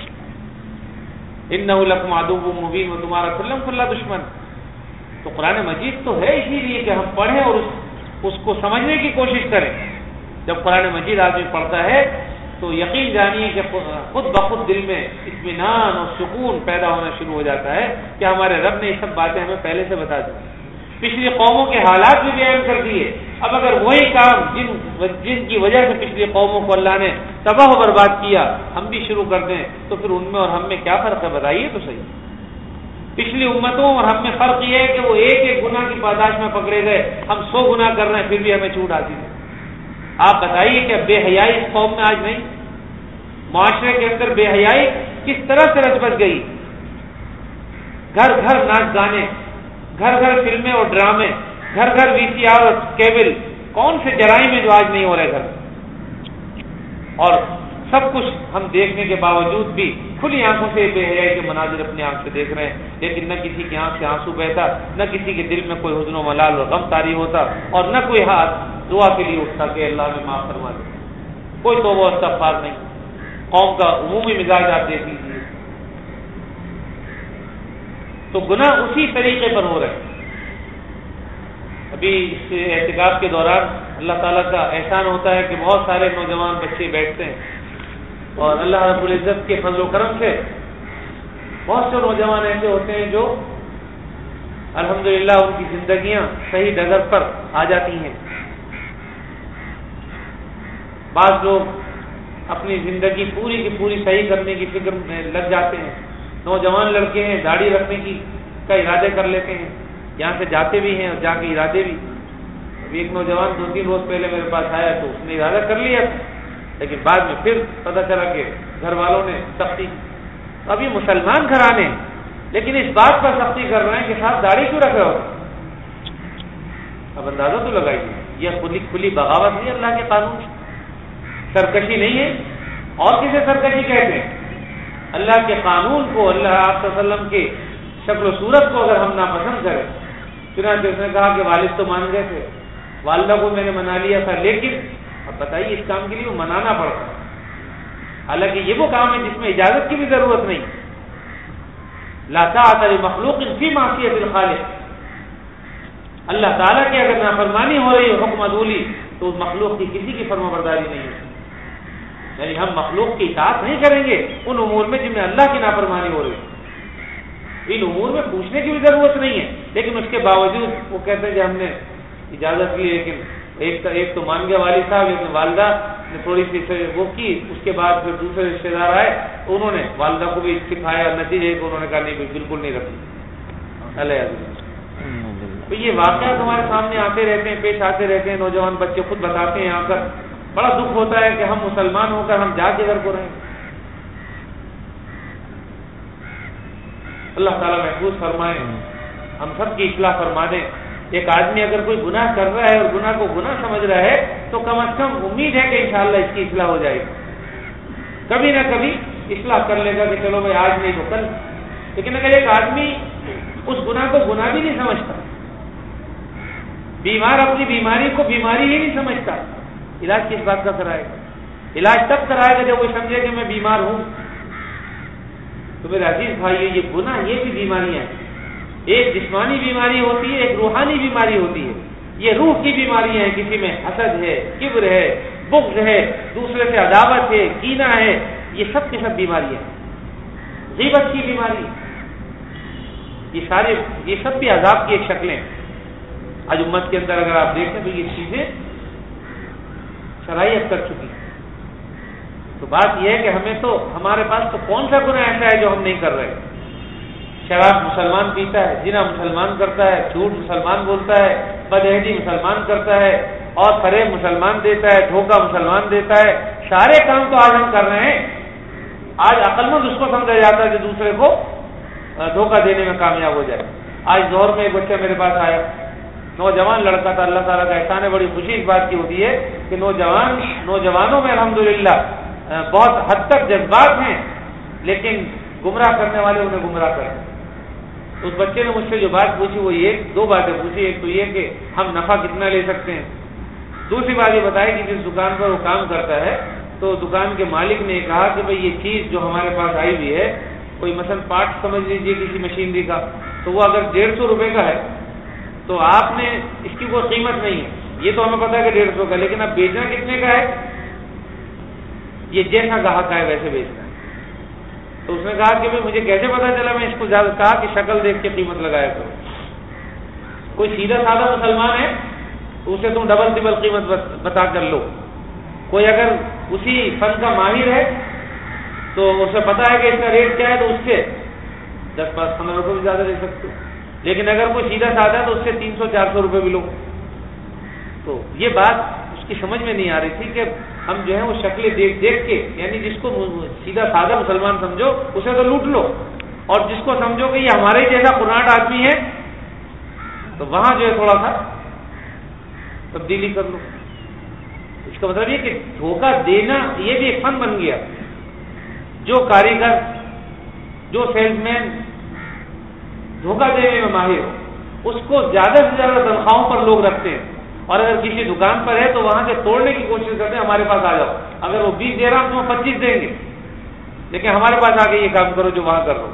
انہ لکم عدو مبین، وہ تمہارا کھلا کھلا دشمن۔ تو قرآن مجید تو ہے اسی لیے کہ ہم پڑھیں اور اس, اس کو سمجھنے کی کوشش کریں۔ جب قرآن مجید آدمی پڑھتا ہے تو یقین جانیے کہ خود بخود دل میں اطمینان اور سکون پیدا ہونا شروع ہو جاتا ہے کہ ہمارے رب نے یہ سب باتیں ہمیں پہلے سے بتا دی، پچھلی قوموں کے حالات بھی بیان کر دیے۔ اب اگر وہی کام جن جن کی وجہ سے پچھلی قوموں کو اللہ نے تباہ و برباد کیا ہم بھی شروع کر دیں تو پھر ان میں اور ہم میں کیا فرق ہے؟ بتائیے تو صحیح۔ پچھلی امتوں اور ہم میں فرق یہ ہے کہ وہ ایک ایک گناہ کی پاداش میں پکڑے گئے، ہم سو گناہ کر رہے ہیں پھر بھی ہمیں چھوٹ آتی ہے۔ آپ بتائیے کہ بے حیائی اس قوم میں آج نہیں؟ معاشرے کے اندر بے حیائی کس طرح سے رچ بچ گئی. گھر گھر ناچ گانے، گھر گھر فلمیں اور ڈرامے، گھر گھر وی سی آر اور کیبل، کون سے جرائم ہیں جو آج نہیں ہو رہے گھر. اور سب کچھ ہم دیکھنے کے باوجود بھی کھلی آنکھوں سے بے حیائی کے مناظر اپنی آنکھ سے دیکھ رہے ہیں، لیکن نہ کسی کی آنکھ سے آنسو بہتا، نہ کسی کے دل میں کوئی حزن و ملال اور غم طاری ہوتا، اور نہ کوئی ہاتھ دعا کے لیے اٹھتا کہ اللہ میں معاف فرما دے. کوئی توبہ و استغفار نہیں. قوم کا عمومی مزاج آپ دیکھ لیجیے. تو گناہ اسی طریقے پر ہو رہے ہیں. ابھی اس اعتکاف کے دوران اللہ تعالیٰ کا احسان ہوتا ہے کہ بہت سارے نوجوان بچے بیٹھتے ہیں، اور اللہ رب العزت کے فضل و کرم سے بہت سے نوجوان ایسے ہوتے ہیں جو الحمدللہ ان کی زندگیاں صحیح ڈگر پر آ جاتی ہیں. بعض لوگ اپنی زندگی پوری کی پوری صحیح کرنے کی فکر میں لگ جاتے ہیں. نوجوان لڑکے ہیں، داڑھی رکھنے کی کا ارادے کر لیتے ہیں، یہاں سے جاتے بھی ہیں اور جا کے ارادے بھی. ابھی ایک نوجوان دو تین روز پہلے میرے پاس آیا تو اس نے ارادہ کر لیا تھا، لیکن بعد میں پھر پتہ چلا کہ گھر والوں نے سختی. اب یہ مسلمان گھرانے ہیں لیکن اس بات پر سختی کر رہے ہیں کہ صاحب داڑھی کیوں رکھ رہے ہو. اب اندازہ تو لگائیے، یہ کھلی کھلی بغاوت نہیں اللہ کے قانون سے، سرکشی نہیں ہے. اور کسے سرکشی کہتے ہیں؟ اللہ کے قانون کو، اللہ آپ صلی اللہ علیہ وسلم کے شکل و صورت کو اگر ہم ناپسند کریں. چنانچہ اس نے کہا کہ والد تو مان گئے تھے، والدہ کو میں نے منا لیا تھا، لیکن اب بتائیے اس کام کے لیے وہ منانا پڑتا ہے، حالانکہ یہ وہ کام ہے جس میں اجازت کی بھی ضرورت نہیں. لا طاعۃ لمخلوق فی معصیۃ الخالق. اللہ تعالیٰ کی اگر نافرمانی ہو رہی ہے حکم عدولی تو اس مخلوق کی کسی کی فرما برداری نہیں ہے. یعنی ہم مخلوق کی اطاعت نہیں کریں گے ان امور میں جن میں اللہ کی نافرمانی ہو رہی ہے. ان امور میں پوچھنے کی بھی ضرورت نہیں ہے، لیکن اس کے باوجود وہ کہتے ہیں کہ ہم نے اجازت لی، لیکن ایک ایک تو مان گیا والد صاحب، لیکن والدہ نے تھوڑی سی وہ کی. اس کے بعد پھر دوسرے رشتے دار آئے تو انہوں نے والدہ کو بھی سکھایا، نتیجے کو انہوں نے کہا نہیں بالکل نہیں رکھی. تو یہ واقعات ہمارے سامنے آتے رہتے ہیں، پیش آتے رہتے ہیں. نوجوان بچے خود بتاتے ہیں آ کر، بڑا دکھ ہوتا ہے کہ ہم مسلمان ہو کر ہم جا کے گھر کو رہیں. اللہ تعالیٰ محفوظ فرمائے، ہم سب کی اصلاح فرما دیں. ایک آدمی اگر کوئی گناہ کر رہا ہے اور گناہ کو گناہ سمجھ رہا ہے تو کم از کم امید ہے کہ انشاءاللہ اس کی اصلاح ہو جائے گی. کبھی نہ کبھی اصلاح کر لے گا کہ چلو بھائی آج نہیں تو کل. لیکن اگر ایک آدمی اس گناہ کو گناہ بھی نہیں سمجھتا، بیمار اپنی بیماری کو بیماری ہی نہیں سمجھتا، علاج کس بات کا کرائے گا؟ علاج تب کرائے گا جب وہ سمجھے کہ میں بیمار ہوں. تو میرے عزیز بھائی، یہ گناہ یہ بھی بیماریاں ہیں. ایک جسمانی بیماری ہوتی ہے، ایک روحانی بیماری ہوتی ہے. یہ روح کی بیماریاں ہیں، کسی میں حسد ہے، کبر ہے، بغض ہے، دوسرے سے عداوت ہے، کینہ ہے. یہ سب کی سب بیماریاں ہیں. غیبت کی بیماری، یہ سارے یہ سب بھی عذاب کی ایک شکلیں. آج امت کے اندر اگر آپ دیکھیں تو یہ چیزیں شرائعت کر چکی. تو بات یہ ہے کہ ہمیں تو ہمارے پاس تو کون سا گناہ ایسا ہے جو ہم نہیں کر رہے؟ شراب مسلمان پیتا ہے، زنا مسلمان کرتا ہے، جھوٹ مسلمان بولتا ہے، بدعہدی مسلمان کرتا ہے، اور فریب مسلمان دیتا ہے، دھوکہ مسلمان دیتا ہے. سارے کام تو آج ہم کر رہے ہیں. آج عقل مند اس کو سمجھا جاتا ہے جو دوسرے کو دھوکہ دینے میں کامیاب ہو جائے. آج دور میں ایک بچہ میرے پاس آیا، نوجوان لڑکا تھا. اللہ تعالیٰ کا احسان ہے، بڑی خوشی اس بات کی ہوتی ہے کہ نوجوان نوجوانوں میں الحمدللہ بہت حد تک جذبات ہیں، لیکن گمراہ کرنے والے انہیں گمراہ کریں. اس بچے نے مجھ سے جو بات پوچھی وہ یہ دو باتیں پوچھی. ایک تو یہ کہ ہم نفع کتنا لے سکتے ہیں. دوسری بات یہ بتائی کہ جس دکان پر وہ کام کرتا ہے تو دکان کے مالک نے کہا کہ بھئی یہ چیز جو ہمارے پاس آئی ہوئی ہے، کوئی مثلا پارٹ سمجھ لیجیے کسی مشینری کا، تو وہ اگر ڈیڑھ سو روپے کا ہے تو آپ نے اس کی کوئی قیمت نہیں ہے. یہ تو ہمیں پتا ہے کہ ڈیڑھ سو کا، لیکن اب بیچنا کتنے کا ہے؟ یہ جیسا گاہک ہے ویسے بیچنا ہے. تو اس نے کہا کہ بھائی مجھے کیسے پتا چلا؟ میں اس کو زیادہ کہا کہ شکل دیکھ کے قیمت لگایا کرو. کوئی سیدھا سادہ مسلمان ہے تو اسے تم ڈبل ٹربل قیمت بتا کر لو. کوئی اگر اسی فن کا ماہر ہے تو اسے پتا ہے کہ اس کا ریٹ کیا ہے تو اس سے دس پانچ پندرہ روپئے بھی زیادہ لے سکتے ہو. لیکن اگر کوئی سیدھا سادہ ہے تو اس سے تین سو چار سو روپئے بھی لو. تو یہ بات اس کی سمجھ میں نہیں آ رہی تھی کہ ہم جو ہے وہ شکلیں دیکھ دیکھ کے، یعنی جس کو سیدھا سادہ مسلمان سمجھو اسے تو لوٹ لو، اور جس کو سمجھو کہ یہ ہمارے جیسا قرآن آدمی ہے تو وہاں جو ہے تھوڑا سا تبدیلی کر لو۔ اس کا مطلب یہ کہ دھوکہ دینا یہ بھی ایک فن بن گیا۔ جو کاریگر، جو سیلس مین دھوکہ دینے میں ماہر ہو، اس کو زیادہ سے زیادہ تنخواہوں پر لوگ رکھتے ہیں، اور اگر کسی دکان پر ہے تو وہاں سے توڑنے کی کوشش کرتے ہیں، ہمارے پاس آ جاؤ، اگر وہ بیس دے رہا ہوں تو وہ پچیس دیں گے، لیکن ہمارے پاس آ کے یہ کام کرو جو وہاں کر رہو۔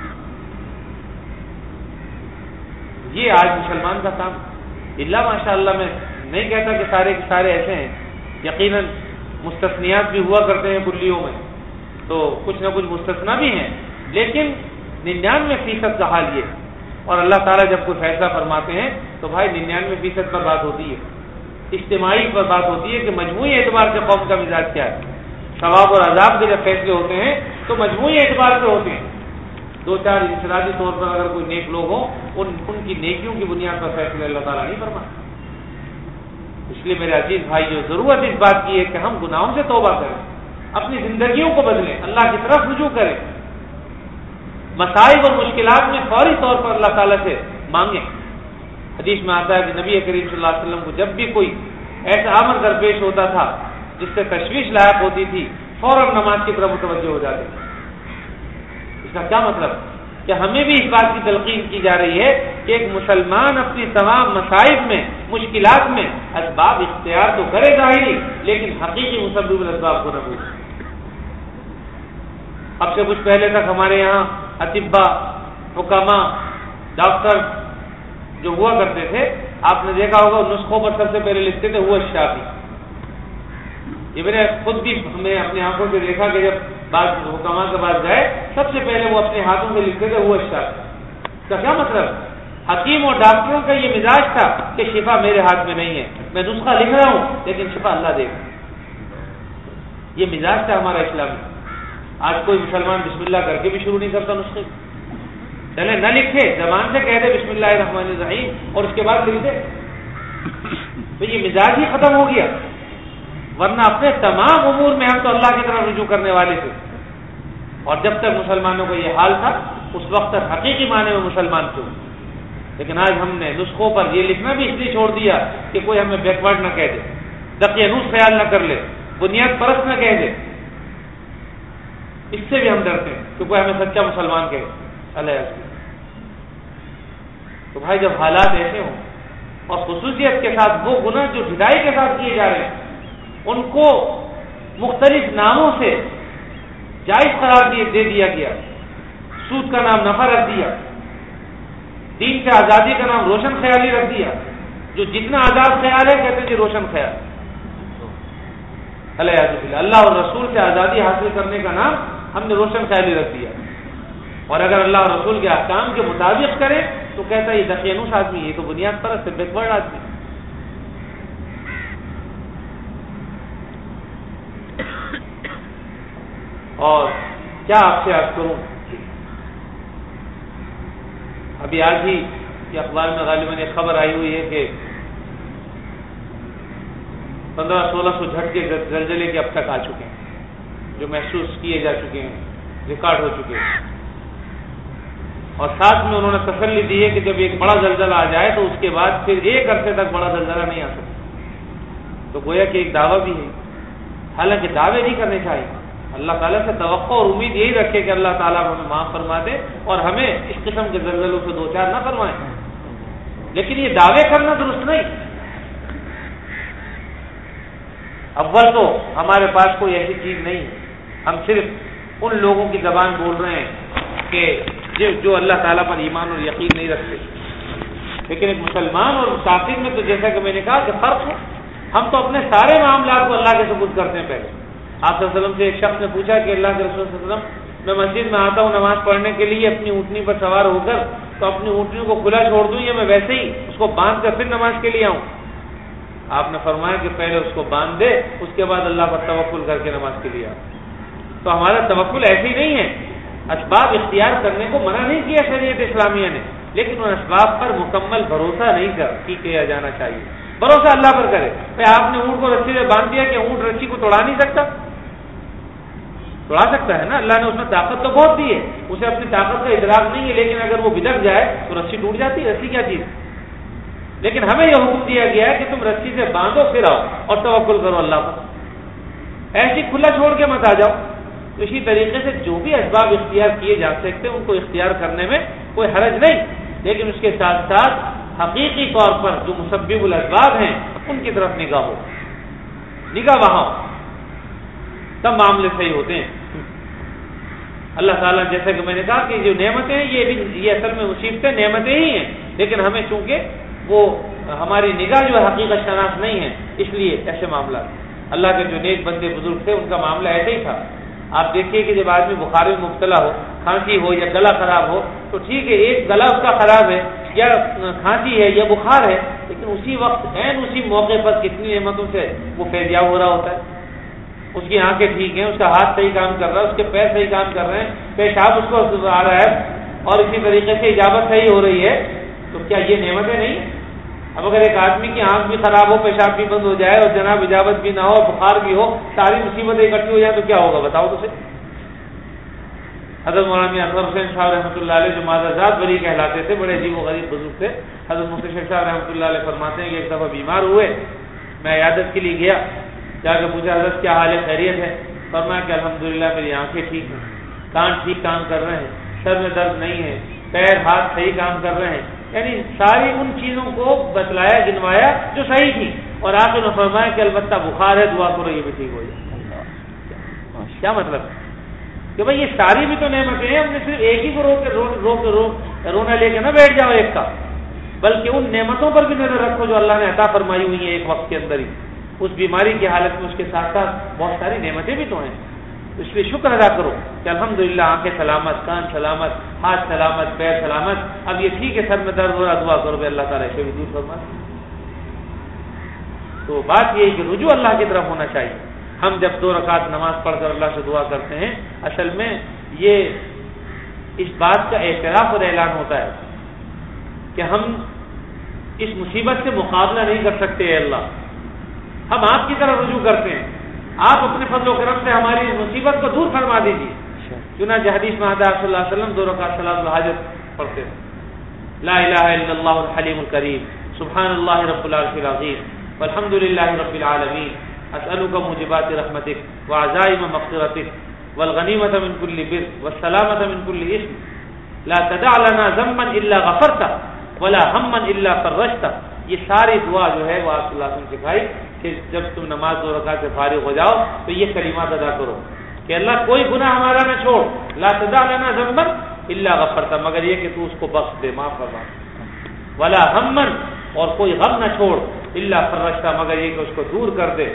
یہ آج مسلمان کا کام، اللہ ماشاء اللہ میں نہیں کہتا کہ سارے کے سارے ایسے ہیں، یقیناً مستثنیات بھی ہوا کرتے ہیں کلیوں میں، تو کچھ نہ کچھ مستثنا بھی ہیں، لیکن ننانوے فیصد کا حال یہ ہے۔ اور اللہ تعالیٰ جب کوئی فیصلہ فرماتے ہیں تو بھائی ننانوے فیصد پر بات ہوتی ہے، اجتماعی پر بات ہوتی ہے کہ مجموعی اعتبار سے قوم کا مزاج کیا ہے۔ ثواب اور عذاب کے جب فیصلے ہوتے ہیں تو مجموعی اعتبار سے ہوتے ہیں، دو چار انفرادی طور پر اگر کوئی نیک لوگ ہوں ان ان کی نیکیوں کی بنیاد پر فیصلے اللہ تعالیٰ نہیں فرماتے۔ اس لیے میرے عزیز بھائی، جو ضرورت اس بات کی ہے کہ ہم گناہوں سے توبہ کریں، اپنی زندگیوں کو بدلیں، اللہ کی طرف رجوع کریں، مسائل اور مشکلات میں فوری طور پر اللہ تعالیٰ سے مانگیں۔ حدیث میں آتا ہے کہ نبی کریم صلی اللہ علیہ وسلم کو جب بھی کوئی ایسا امر درپیش ہوتا تھا جس سے تشویش لاحق ہوتی تھی، فوراً نماز کی طرف متوجہ ہو جاتے تھے۔ اس کا کیا مطلب کہ ہمیں بھی اس بات کی تلقین کی جا رہی ہے کہ ایک مسلمان اپنی تمام مصائب میں، مشکلات میں اسباب اختیار تو کرے ظاہری، لیکن حقیقی مسبب الاسباب کو نہ بھولے۔ اب سے کچھ پہلے تک ہمارے یہاں اطباء، حکما، ڈاکٹر جو ہوا کرتے تھے، آپ نے دیکھا ہوگا نسخوں پر سب سے پہلے لکھتے تھے ہوا شافی۔ یہ میں نے خود بھی ہمیں اپنے آنکھوں سے دیکھا کہ جب بعض حکما کے پاس گئے سب سے پہلے وہ اپنے ہاتھوں سے لکھتے تھے ہوا شافی۔ اس کا کیا مطلب؟ حکیم اور ڈاکٹروں کا یہ مزاج تھا کہ شفا میرے ہاتھ میں نہیں ہے، میں نسخہ لکھ رہا ہوں لیکن شفا اللہ دے گا۔ یہ مزاج تھا ہمارا اسلامی۔ آج کوئی مسلمان بسم اللہ کر کے بھی شروع نہیں کرتا نسخے، چلے نہ لکھے، زبان سے کہہ دے بسم اللہ الرحمن الرحیم اور اس کے بعد لکھ دے، تو یہ مزاج ہی ختم ہو گیا۔ ورنہ اپنے تمام امور میں ہم تو اللہ کی طرف رجوع کرنے والے تھے، اور جب تک مسلمانوں کو یہ حال تھا اس وقت تک حقیقی معنی میں مسلمان تھے۔ لیکن آج ہم نے نسخوں پر یہ لکھنا بھی اس لیے چھوڑ دیا کہ کوئی ہمیں بیکورڈ نہ کہہ دے، دقیانوس خیال نہ کر لے، بنیاد پرست نہ کہہ دے، اس سے بھی ہم ڈرتے ہیں کہ کوئی ہمیں سچا مسلمان کہے اللہ۔ تو بھائی جب حالات ایسے ہوں اور خصوصیت کے ساتھ وہ گناہ جو ڈھلائی کے ساتھ کیے جا رہے ہیں ان کو مختلف ناموں سے جائز قرار دے دیا گیا، سود کا نام نفع رکھ دیا، دین سے آزادی کا نام روشن خیالی رکھ دیا، جو جتنا آزاد خیال ہے کہتے ہیں کہ روشن خیال، اللہ اور رسول سے آزادی حاصل کرنے کا نام ہم نے روشن خیالی رکھ دیا، اور اگر اللہ اور رسول کے احکام کے مطابق کرے تو کہتا ہے یہ دقیانوس آدمی، یہ تو بنیاد پرست ہے، بیکورڈ آدمی۔ اور کیا آپ سے عرض کروں، ابھی آج ہی یہ اخبار میں غالباً ایک خبر آئی ہوئی ہے کہ پندرہ سولہ سو جھٹکے زلزلے کے اب تک آ چکے ہیں جو محسوس کیے جا چکے ہیں، ریکارڈ ہو چکے ہیں، اور ساتھ میں انہوں نے تسلی دی ہے کہ جب ایک بڑا زلزلہ آ جائے تو اس کے بعد پھر ایک عرصے تک بڑا زلزلہ نہیں آ سکتا۔ تو گویا کہ ایک دعویٰ بھی ہے، حالانکہ دعوے نہیں کرنے چاہیے، اللہ تعالیٰ سے توقع اور امید یہی رکھے کہ اللہ تعالیٰ ہمیں معاف فرما دے اور ہمیں اس قسم کے زلزلوں سے دو چار نہ فرمائے، لیکن یہ دعوے کرنا درست نہیں۔ اول تو ہمارے پاس کوئی ایسی چیز نہیں، ہم صرف ان لوگوں کی زبان بول رہے ہیں کہ جو اللہ تعالیٰ پر ایمان اور یقین نہیں رکھتے، لیکن ایک مسلمان اور کافر میں تو جیسا کہ میں نے کہا کہ فرق ہے، ہم تو اپنے سارے معاملات کو اللہ کے سپرد کرتے ہیں۔ پہلے آپ صلی اللہ علیہ وسلم سے ایک شخص نے پوچھا کہ اللہ کے رسول صلی اللہ علیہ وسلم میں مسجد میں آتا ہوں نماز پڑھنے کے لیے اپنی اونٹنی پر سوار ہو کر، تو اپنی اونٹنی کو کھلا چھوڑ دوں یا میں ویسے ہی اس کو باندھ کر پھر نماز کے لیے آؤں؟ آپ نے فرمایا کہ پہلے اس کو باندھ دے، اس کے بعد اللہ پر توکل کر کے نماز کے لیے آؤ۔ تو ہمارا توکل ایسے ہی نہیں ہے، اسباب اختیار کرنے کو منع نہیں کیا شریعت اسلامیہ نے، لیکن ان اسباب پر مکمل بھروسہ نہیں کر کی کیا جانا چاہیے۔ بھروسہ اللہ پر کرے. بھائی آپ نے اونٹ کو رسی سے باندھ دیا کہ اونٹ رسی کو توڑا نہیں سکتا؟ توڑا سکتا ہے نا. اللہ نے اس میں طاقت تو بہت دی ہے, اسے اپنی طاقت کا ادراک نہیں ہے, لیکن اگر وہ بھدک جائے تو رسی ٹوٹ جاتی ہے. رسی کیا چیز؟ لیکن ہمیں یہ حکم دیا گیا ہے کہ تم رسی سے باندھو پھر آؤ اور توکل کرو اللہ پر, ایسی کھلا چھوڑ کے مت آ جاؤ. تو اسی طریقے سے جو بھی اسباب اختیار کیے جا سکتے ہیں ان کو اختیار کرنے میں کوئی حرج نہیں, لیکن اس کے ساتھ ساتھ حقیقی طور پر جو مسبب الاسباب ہیں ان کی طرف نگاہ ہو, نگاہ وہاں ہو, تب معاملے صحیح ہوتے ہیں. اللہ تعالیٰ جیسا کہ میں نے کہا کہ جو نعمتیں ہیں یہ بھی یہ اصل میں مصیبتیں نعمتیں ہی ہیں, لیکن ہمیں چونکہ وہ ہماری نگاہ جو ہے حقیقت شناس نہیں ہے, اس لیے ایسے معاملات. اللہ کے جو نیک بندے بزرگ تھے ان کا معاملہ ایسے ہی تھا. آپ دیکھیے کہ جب آدمی بخار میں مبتلا ہو, کھانسی ہو یا گلا خراب ہو, تو ٹھیک ہے ایک گلا اس کا خراب ہے یا کھانسی ہے یا بخار ہے, لیکن اسی وقت عین اسی موقع پر کتنی نعمتوں سے وہ فیضیاب ہو رہا ہوتا ہے. اس کی آنکھیں ٹھیک ہیں, اس کا ہاتھ صحیح کام کر رہا ہے, اس کے پیر صحیح کام کر رہے ہیں, پیشاب اس کو آ رہا ہے, اور اسی طریقے سے اجابت صحیح ہو رہی ہے. تو کیا یہ نعمتیں نہیں؟ اب اگر ایک آدمی کی آنکھ بھی خراب ہو, پیشاب بھی بند ہو جائے اور جناب اجابت بھی نہ ہو, بخار بھی ہو, ساری مصیبتیں اکٹھی ہو جائیں تو کیا ہوگا بتاؤ تو صحیح. حضرت مولانا اکبر حسین صاحب رحمۃ اللہ علیہ جو معذرات بری کہلاتے تھے, بڑے عجیب و غریب بزرگ تھے, حضرت مفتی شیخ صاحب رحمۃ اللہ علیہ فرماتے ہیں کہ ایک دفعہ بیمار ہوئے, میں عیادت کے لیے گیا, جا کے پوچھا حضرت کیا حال ہے, خیریت ہے؟ فرمایا کہ الحمدللہ میری آنکھیں ٹھیک ہیں, کان ٹھیک کام کر رہے ہیں, سر میں درد نہیں ہے, پیر ہاتھ صحیح کام کر رہے ہیں. یعنی ساری ان چیزوں کو بتلایا گنوایا جو صحیح تھی, اور آخر میں فرمایا کہ البتہ بخار ہے, دعا کرو یہ بھی ٹھیک ہو جائے. کیا مطلب کہ بھائی یہ ساری بھی تو نعمتیں ہیں, ہم نے صرف ایک ہی کو رو کے رو رو کے رو رونا لے کے نہ بیٹھ جاؤ ایک کا, بلکہ ان نعمتوں پر بھی نظر رکھو جو اللہ نے عطا فرمائی ہوئی ہیں ایک وقت کے اندر ہی. اس بیماری کی حالت میں اس کے ساتھ ساتھ بہت ساری نعمتیں بھی تو ہیں, اس لیے شکر ادا کرو کہ الحمدللہ آنکھیں سلامت, کان سلامت, ہاتھ سلامت, پیر سلامت. اب یہ ٹھیک ہے سر میں درد ہو رہا, دعا کرو کہ اللہ تعالیٰ اسے بھی دور فرما. تو بات یہ ہے کہ رجوع اللہ کی طرف ہونا چاہیے. ہم جب دو رکعت نماز پڑھ کر اللہ سے دعا کرتے ہیں, اصل میں یہ اس بات کا اعتراف اور اعلان ہوتا ہے کہ ہم اس مصیبت سے مقابلہ نہیں کر سکتے, اے اللہ ہم آپ کی طرف رجوع کرتے ہیں, آپ اپنے فضل و کرم سے ہماری مصیبت کو دور فرما دیجیے. چنانچہ حدیث میں آتا ہے صلی اللہ علیہ وسلم دو رکعت صلاۃ الحاجت پڑھتے ہیں, لا الہ الا اللہ الحلیم الکریم, سبحان اللہ رب العرش العظیم, والحمد للہ رب العالمین, اسألک موجبات رحمتک وعزائم مغفرتک والغنیمۃ من کل بر والسلامۃ من کل اثم, لا تدع لنا ذنبا الا غفرتہ ولا ہما الا فرجتہ. یہ ساری دعا جو ہے وہ آپ صلی اللہ علیہ وسلم سکھائی کہ جب تم نماز دو رکعت سے فارغ ہو جاؤ تو یہ کلمات ادا کرو کہ اللہ کوئی گناہ ہمارا نہ چھوڑ, لا تدع لنا ذنبا الا غفرتہ, مگر یہ کہ تو اس کو بخش دے, معاف فرما, ولا ہما, اور کوئی غم نہ چھوڑ, الا فرجتہ, مگر یہ کہ اس کو دور کر دے,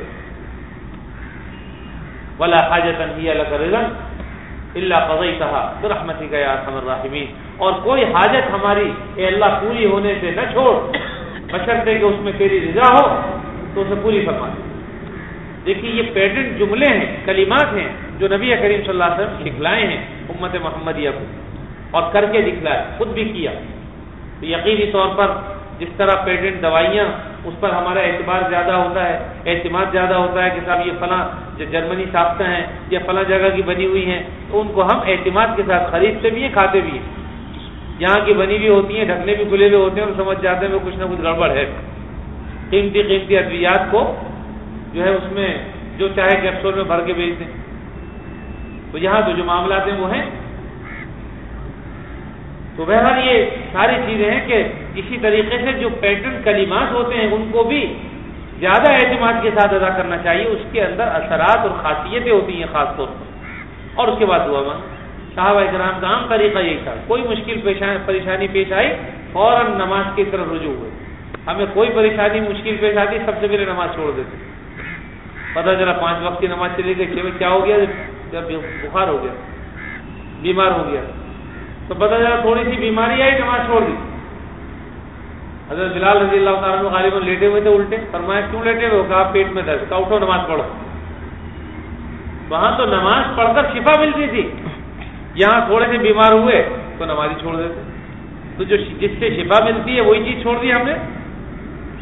ولا حاجتا ہی لک رضا الا قضیتها برحمتک یا ارحم الراحمین, اور کوئی حاجت ہماری اے اللہ پوری ہونے سے نہ چھوڑ بشرطے کہ اس میں تیری رضا ہو تو اسے پوری فرما دے. دیکھیے یہ پیٹنٹ جملے ہیں, کلمات ہیں جو نبی کریم صلی اللہ علیہ وسلم سکھلائے ہیں امت محمدیہ کو, اور کر کے دکھلائے, خود بھی کیا. تو یقینی طور پر جس طرح پیٹنٹ دوائیاں اس پر ہمارا اعتبار زیادہ ہوتا ہے, اعتماد زیادہ ہوتا ہے کہ صاحب یہ فلاں جو جرمنی ساختہ ہیں یا فلاں جگہ کی بنی ہوئی ہیں, تو ان کو ہم اعتماد کے ساتھ خریدتے بھی ہیں, کھاتے بھی ہیں. یہاں کی بنی ہوئی ہوتی ہیں, ڈھکنے بھی کھلے ہوئے ہوتے ہیں, اور سمجھ جاتے ہیں کچھ نہ کچھ گڑبڑ ہے. قیمتی قیمتی ادویات کو جو ہے اس میں جو چاہے کیپسول میں بھر کے بیچ دیں. تو یہاں تو جو معاملات ہیں وہ ہیں. تو بہرحال یہ ساری چیزیں ہیں کہ اسی طریقے سے جو پیٹرن کلمات ہوتے ہیں ان کو بھی زیادہ اعتماد کے ساتھ ادا کرنا چاہیے. اس کے اندر اثرات اور خاصیتیں ہوتی ہیں خاص طور پر, اور اس کے بعد دعا مانگ. صحابہ کرام کا عام طریقہ یہی تھا, کوئی مشکل پریشانی پیش آئی فوراً نماز کی طرف رجوع ہوئے. ہمیں کوئی پریشانی مشکل پیش آتی سب سے پہلے نماز چھوڑ دیتے. پتہ چلا پانچ وقت کی نماز چلی گئی, چھ کیا ہو گیا, جب بخار ہو گیا, بیمار ہو گیا, تو پتہ چلا تھوڑی سی بیماری آئی, نماز چھوڑ دی. حضرت بلال رضی اللہ تعالیٰ عنہ غالباً لیٹے ہوئے تھے الٹے, فرمایا کیوں لیٹے ہوئے, کہا پیٹ میں درد, کہا اٹھو نماز پڑھو. وہاں تو نماز پڑھ کر شفا ملتی تھی, یہاں تھوڑے سے بیمار ہوئے تو نماز ہی چھوڑ دیتے. تو جو جس سے شفا ملتی ہے وہی چیز چھوڑ دی ہم نے.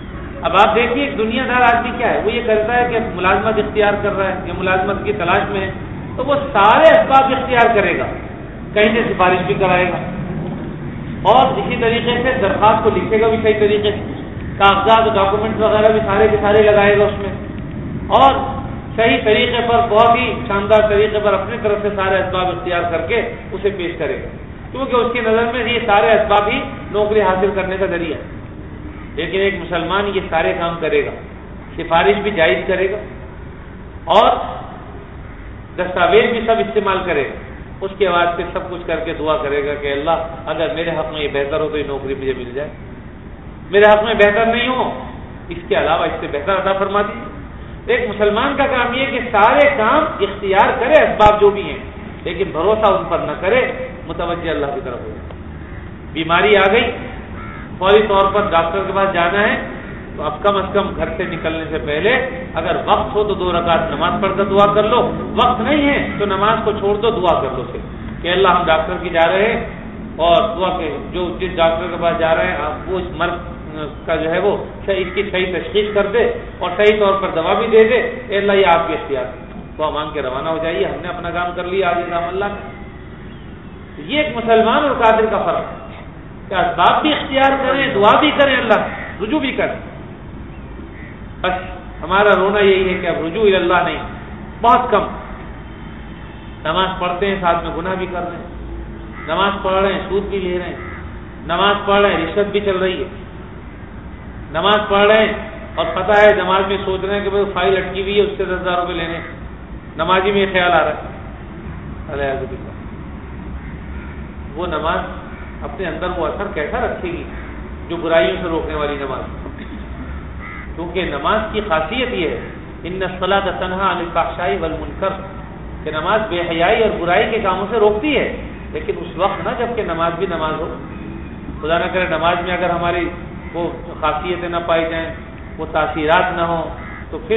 اب آپ دیکھیے ایک دنیا دار آدمی کیا ہے، وہ یہ کرتا ہے کہ ملازمت اختیار کر رہا ہے یا ملازمت کی تلاش میں ہے، تو وہ سارے اسباب اختیار کرے گا، کہیں سے سفارش بھی کرائے گا، اور اسی طریقے سے درخواست کو لکھے گا بھی صحیح طریقے سے، کاغذات ڈاکومنٹ وغیرہ بھی سارے کے سارے لگائے گا اس میں، اور صحیح طریقے پر بہت ہی شاندار طریقے پر اپنی طرف سے سارے اسباب اختیار کر کے اسے پیش کرے گا، کیونکہ اس کی نظر میں یہ سارے اسباب ہی نوکری حاصل کرنے کا ذریعہ ہے۔ لیکن ایک مسلمان یہ سارے کام کرے گا، سفارش بھی جائز کرے گا اور دستاویز بھی سب استعمال کرے گا، اس کے بعد پھر سب کچھ کر کے دعا کرے گا کہ اللہ اگر میرے حق میں یہ بہتر ہو تو یہ نوکری مجھے مل جائے، میرے حق میں بہتر نہیں ہو اس کے علاوہ اس سے بہتر عطا فرما دیجیے۔ ایک مسلمان کا کام یہ کہ سارے کام اختیار کرے، اسباب جو بھی ہیں، لیکن بھروسہ ان پر نہ کرے، متوجہ اللہ کی طرف ہو جائے۔ بیماری آ گئی، فوری طور پر ڈاکٹر کے پاس جانا ہے، تو اب کم از کم گھر سے نکلنے سے پہلے اگر وقت ہو تو دو رکعت نماز پڑھ کر دعا کر لو، وقت نہیں ہے تو نماز کو چھوڑ دو، دعا کر لو پھر کہ اللہ ہم ڈاکٹر کی جا رہے ہیں، اور دعا کے جو جس ڈاکٹر کے پاس جا رہے ہیں آپ وہ اس مرض کا جو ہے وہ اس کی صحیح تشخیص کر دے اور صحیح طور پر دوا بھی دے دے، اے اللہ یہ آپ کے اختیار دعا مانگ کے روانہ ہو جائیے، ہم نے اپنا کام کر لیا، آج رحم اللہ نے۔ یہ ایک مسلمان اور کافر کا فرق ہے کہ اسباب بھی اختیار کریں، دعا بھی کریں، اللہ رجوع بھی کریں۔ بس ہمارا رونا یہی ہے کہ اب رجوع اللہ نہیں، بہت کم۔ نماز پڑھتے ہیں ساتھ میں گناہ بھی کر رہے ہیں، نماز پڑھ رہے ہیں سود بھی لے رہے ہیں، نماز پڑھ رہے ہیں رشوت بھی چل رہی ہے، نماز پڑھ رہے ہیں اور پتہ ہے نماز میں سوچ رہے ہیں کہ بھائی فائل اٹکی ہوئی ہے اس سے دس ہزار روپے لینے، نمازی میں یہ خیال آ رہا ہے، اللہ وہ نماز اپنے اندر وہ اثر کیسا رکھے گی جو برائیوں سے روکنے والی نماز، کیونکہ نماز کی خاصیت یہ ہے ان الصلاۃ تنہی عن الفحشاء والمنکر کہ نماز بے حیائی اور برائی کے کاموں سے روکتی ہے، لیکن اس وقت نہ جب کہ نماز بھی نماز ہو، خدا نہ کرے نماز میں اگر ہماری وہ خاصیتیں نہ پائی جائیں، وہ تاثیرات نہ ہوں، تو پھر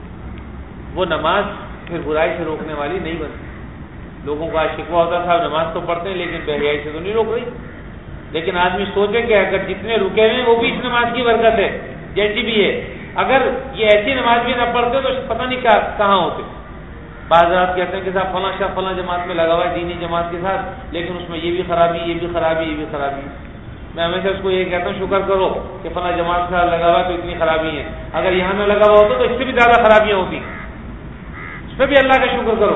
وہ نماز پھر برائی سے روکنے والی نہیں بنتی۔ لوگوں کا شکوہ ہوتا تھا نماز تو پڑھتے ہیں لیکن بے حیائی سے تو نہیں روک رہی، لیکن آدمی سوچے کہ اگر جتنے رکے ہوئے ہیں وہ بھی اس نماز کی برکت ہے جیسی بھی ہے، اگر یہ ایسی نماز بھی نہ پڑھتے تو پتہ نہیں کیا کہاں ہوتے۔ بعض رات کہتے ہیں کہ صاحب فلاں شاہ فلاں جماعت میں لگا ہوا ہے دینی جماعت کے ساتھ، لیکن اس میں یہ بھی خرابی یہ بھی خرابی یہ بھی خرابی۔ میں ہمیشہ اس کو یہ کہتا ہوں شکر کرو کہ فلاں جماعت کے ساتھ لگا ہوا ہے تو اتنی خرابی ہے، اگر یہاں نہ لگا ہوا ہوتا تو اس سے بھی زیادہ خرابیاں ہوتی، اس پہ بھی اللہ کا شکر کرو۔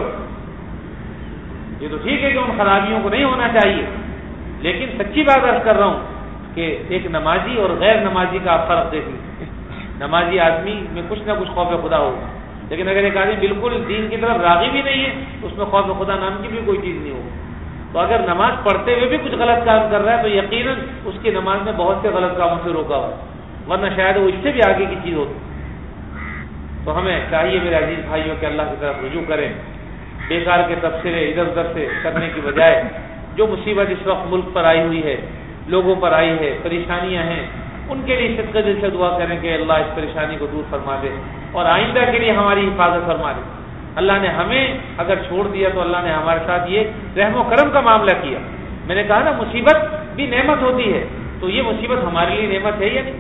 یہ تو ٹھیک ہے کہ ان خرابیوں کو نہیں ہونا چاہیے، لیکن سچی بات عرض کر رہا ہوں کہ ایک نمازی اور غیر نمازی کا آپ فرق دیکھ لیجیے۔ نمازی آدمی میں کچھ نہ کچھ خوف خدا ہوگا، لیکن اگر ایک آدمی بالکل دین کی طرف راغب بھی نہیں ہے تو اس میں خوف خدا نام کی بھی کوئی چیز نہیں ہوگی۔ تو اگر نماز پڑھتے ہوئے بھی کچھ غلط کام کر رہا ہے تو یقیناً اس کی نماز میں بہت سے غلط کاموں سے روکا ہوا، ورنہ شاید وہ اس سے بھی آگے کی چیز ہوتی۔ تو ہمیں چاہیے میرے عزیز بھائیوں کہ اللہ کی طرف رجوع کریں، بیکار کے تبصرے ادھر ادھر سے کرنے کی بجائے جو مصیبت اس وقت ملک پر آئی ہوئی ہے، لوگوں پر آئی ہے، پریشانیاں ہیں، ان کے لیے صدقہ دل سے دعا کریں کہ اللہ اس پریشانی کو دور فرما دے اور آئندہ کے لیے ہماری حفاظت فرما دے۔ اللہ نے ہمیں اگر چھوڑ دیا تو اللہ نے ہمارے ساتھ یہ رحم و کرم کا معاملہ کیا۔ میں نے کہا نا مصیبت بھی نعمت ہوتی ہے، تو یہ مصیبت ہمارے لیے نعمت ہے یا نہیں؟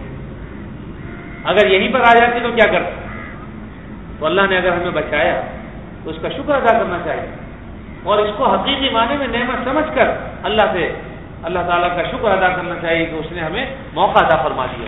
اگر یہیں پر آ جاتی تو کیا کرتے؟ تو اللہ نے اگر ہمیں بچایا تو اس کا شکر ادا کرنا چاہیے، اور اس کو حقیقی معنی میں نعمت سمجھ کر اللہ سے اللہ تعالیٰ کا شکر ادا کرنا چاہیے کہ اس نے ہمیں موقع عطا فرما دیا،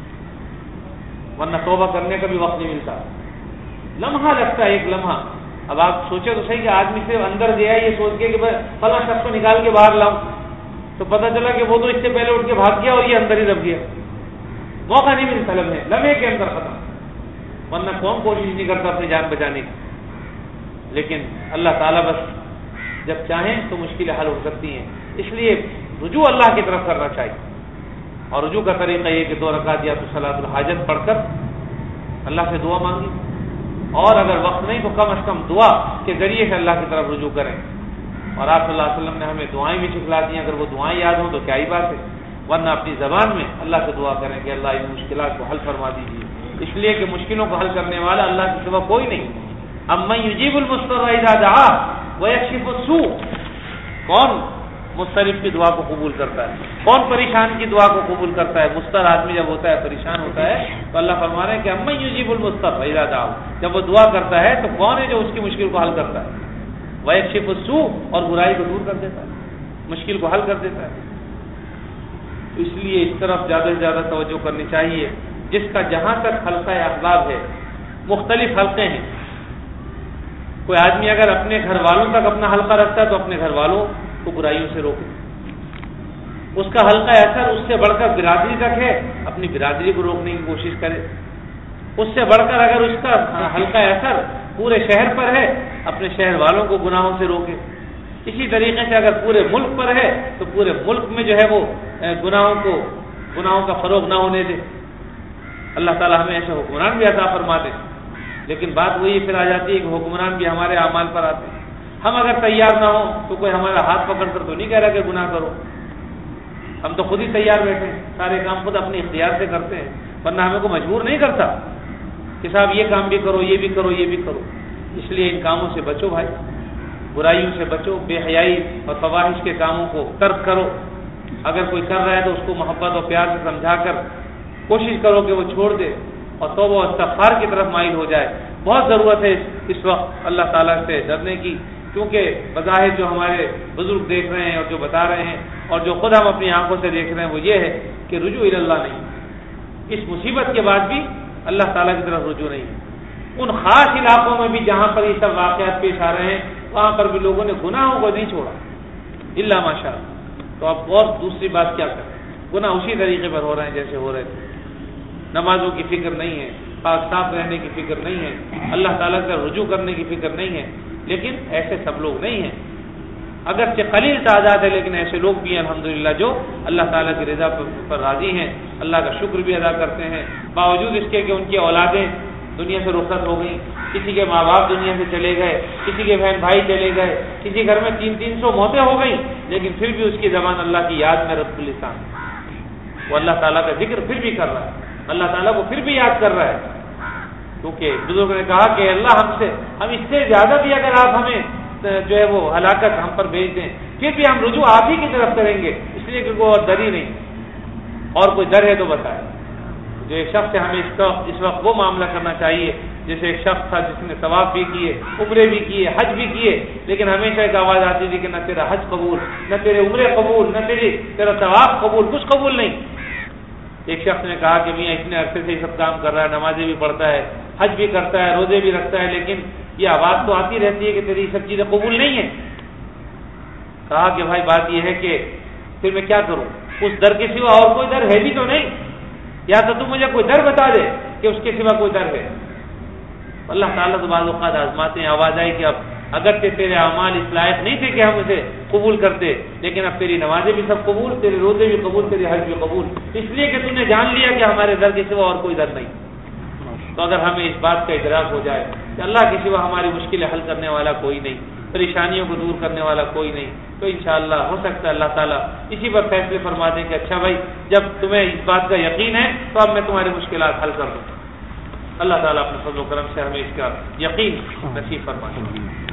ورنہ توبہ کرنے کا بھی وقت نہیں ملتا، لمحہ لگتا ہے ایک لمحہ۔ اب آپ سوچے تو صحیح کہ آدمی سے اندر گیا یہ سوچ کے کہ فلاں شخص کو نکال کے باہر لاؤں، تو پتہ چلا کہ وہ تو اس سے پہلے اٹھ کے بھاگ گیا اور یہ اندر ہی دب گیا، موقع نہیں ملتا، لمحے لمحے کے اندر ختم، ورنہ کون کوشش نہیں کرتا اپنی جان بچانے کی۔ لیکن اللہ تعالیٰ بس جب چاہیں تو مشکلیں حل ہو سکتی ہیں، اس لیے رجوع اللہ کی طرف کرنا چاہیے، اور رجوع کا طریقہ یہ کہ دو رکعت یا تو صلاۃ الحاجت پڑھ کر اللہ سے دعا مانگی، اور اگر وقت نہیں تو کم از کم دعا کے ذریعے سے اللہ کی طرف رجوع کریں۔ اور آپ صلی اللہ علیہ وسلم نے ہمیں دعائیں بھی سکھلا دی ہیں، اگر وہ دعائیں یاد ہوں تو کیا ہی بات ہے، ورنہ اپنی زبان میں اللہ سے دعا کریں کہ اللہ ان مشکلات کو حل فرما دیجیے، اس لیے کہ مشکلوں کو حل کرنے والا اللہ کے سوا کوئی نہیں۔ امن یجیب المضطر اذا دعاہ ویکشف السوء، کون مضطرب کی دعا کو قبول کرتا ہے؟ کون پریشان کی دعا کو قبول کرتا ہے؟ مضطر آدمی جب ہوتا ہے، پریشان ہوتا ہے، تو اللہ فرما رہے ہیں کہ امن یجیب المضطر اذا دعاہ، جب وہ دعا کرتا ہے تو کون ہے جو اس کی مشکل کو حل کرتا ہے؟ ویکشف السوء، اور برائی کو دور کر دیتا ہے، مشکل کو حل کر دیتا ہے۔ اس لیے اس طرف زیادہ سے زیادہ توجہ کرنی چاہیے۔ جس کا جہاں تک حلقہ احباب ہے، مختلف حلقے ہیں۔ کوئی آدمی اگر اپنے گھر والوں تک اپنا حلقہ رکھتا ہے تو اپنے گھر والوں کو برائیوں سے روکے۔ اس کا حلقہ اثر اس سے بڑھ کر برادری تک ہے، اپنی برادری کو روکنے کی کوشش کرے۔ اس سے بڑھ کر اگر اس کا حلقہ اثر پورے شہر پر ہے، اپنے شہر والوں کو گناہوں سے روکے۔ اسی طریقے سے اگر پورے ملک پر ہے تو پورے ملک میں جو ہے وہ گناہوں کو گناہوں کا فروغ نہ ہونے دے۔ اللہ تعالیٰ ہمیں ایسے حکمران بھی عطا فرما دے، لیکن بات وہی پھر آ جاتی ہے کہ حکمران بھی ہمارے اعمال پر آتے ہیں۔ ہم اگر تیار نہ ہوں تو کوئی ہمارا ہاتھ پکڑ کر تو نہیں کہہ رہا کہ گناہ کرو، ہم تو خود ہی تیار بیٹھے ہیں، سارے کام خود اپنے اختیار سے کرتے ہیں، ورنہ ہمیں کو مجبور نہیں کرتا کہ صاحب یہ کام بھی کرو، یہ بھی کرو، یہ بھی کرو۔ اس لیے ان کاموں سے بچو بھائی، برائیوں سے بچو، بے حیائی اور فواحش کے کاموں کو ترک کرو۔ اگر کوئی کر رہا ہے تو اس کو محبت اور پیار سے سمجھا کر کوشش کرو کہ وہ چھوڑ دے اور توبہ و استغفار کی طرف مائل ہو جائے۔ بہت ضرورت ہے اس وقت اللہ تعالیٰ سے ڈرنے کی، کیونکہ بظاہر جو ہمارے بزرگ دیکھ رہے ہیں اور جو بتا رہے ہیں اور جو خود ہم اپنی آنکھوں سے دیکھ رہے ہیں وہ یہ ہے کہ رجوع اللہ نہیں، اس مصیبت کے بعد بھی اللہ تعالیٰ کی طرف رجوع نہیں ہے۔ ان خاص علاقوں میں بھی جہاں پر یہ سب واقعات پیش آ رہے ہیں وہاں پر بھی لوگوں نے گناہوں کو نہیں چھوڑا الا ماشاء اللہ۔ تو اب اور دوسری بات کیا کریں، گناہ اسی طریقے پر ہو رہے ہیں جیسے ہو رہے تھے۔ نمازوں کی فکر نہیں ہے، پاک صاف رہنے کی فکر نہیں ہے، اللہ تعالیٰ کا رجوع کرنے کی فکر نہیں ہے، لیکن ایسے سب لوگ نہیں ہیں۔ اگرچہ قلیل تعداد ہے لیکن ایسے لوگ بھی ہیں الحمدللہ جو اللہ تعالیٰ کی رضا پر راضی ہیں، اللہ کا شکر بھی ادا کرتے ہیں، باوجود اس کے کہ ان کی اولادیں دنیا سے رخصت ہو گئیں، کسی کے ماں باپ دنیا سے چلے گئے، کسی کے بہن بھائی چلے گئے، کسی گھر میں تین تین سو موتیں ہو گئیں، لیکن پھر بھی اس کی زبان اللہ کی یاد میں رب اللسان، وہ اللہ تعالیٰ کا ذکر پھر بھی کر رہا ہے، اللہ تعالیٰ کو پھر بھی یاد کر رہا ہے۔ کیونکہ بزرگ نے کہا کہ اللہ ہم سے ہم اس سے زیادہ بھی اگر آپ ہمیں جو ہے وہ ہلاکت ہم پر بھیج دیں پھر بھی ہم رجوع آپ ہی کی طرف کریں گے، اس لیے کہ کوئی اور ڈر ہی نہیں، اور کوئی ڈر ہے تو بتائے۔ جو ایک شخص سے ہمیں اس وقت اس وقت وہ معاملہ کرنا چاہیے جیسے ایک شخص تھا جس نے ثواب بھی کیے، عمرے بھی کیے، حج بھی کیے، لیکن ہمیشہ ایک آواز آتی تھی کہ نہ تیرا حج قبول، نہ تیرے عمرے قبول، نہ تیری تیرا ثواب قبول، کچھ قبول نہیں۔ ایک شخص نے کہا کہ میاں اتنے عرصے سے یہ سب کام کر رہا ہے، نمازیں بھی پڑھتا ہے، حج بھی کرتا ہے، روزے بھی رکھتا ہے، لیکن یہ آواز تو آتی رہتی ہے کہ تیری یہ سب چیزیں قبول نہیں ہیں۔ کہا کہ بھائی بات یہ ہے کہ پھر میں کیا کروں، اس در کے سوا اور کوئی در ہے بھی تو نہیں، یا تو تم مجھے کوئی در بتا دے کہ اس کے سوا کوئی در ہے۔ اللہ تعالیٰ تو بعض اوقات آزماتے ہیں، آواز آئی کہ اب اگرچہ تیرے اعمال اس لائق نہیں تھے کہ ہم اسے قبول کرتے، لیکن اب تیری نمازیں بھی سب قبول، تیرے روزے بھی قبول، تیرے حج بھی قبول، اس لیے کہ تم نے جان لیا کہ ہمارے در کے سوا اور کوئی در نہیں۔ تو اگر ہمیں اس بات کا ادراک ہو جائے کہ اللہ کے سوا ہماری مشکلیں حل کرنے والا کوئی نہیں، پریشانیوں کو دور کرنے والا کوئی نہیں، تو انشاءاللہ ہو سکتا ہے اللہ تعالیٰ اسی پر فیصلے فرما دیں کہ اچھا بھائی جب تمہیں اس بات کا یقین ہے تو اب میں تمہاری مشکلات حل کر دوں۔ اللہ تعالیٰ اپنے فضل و کرم سے ہمیں اس کا یقین نصیب فرمائے۔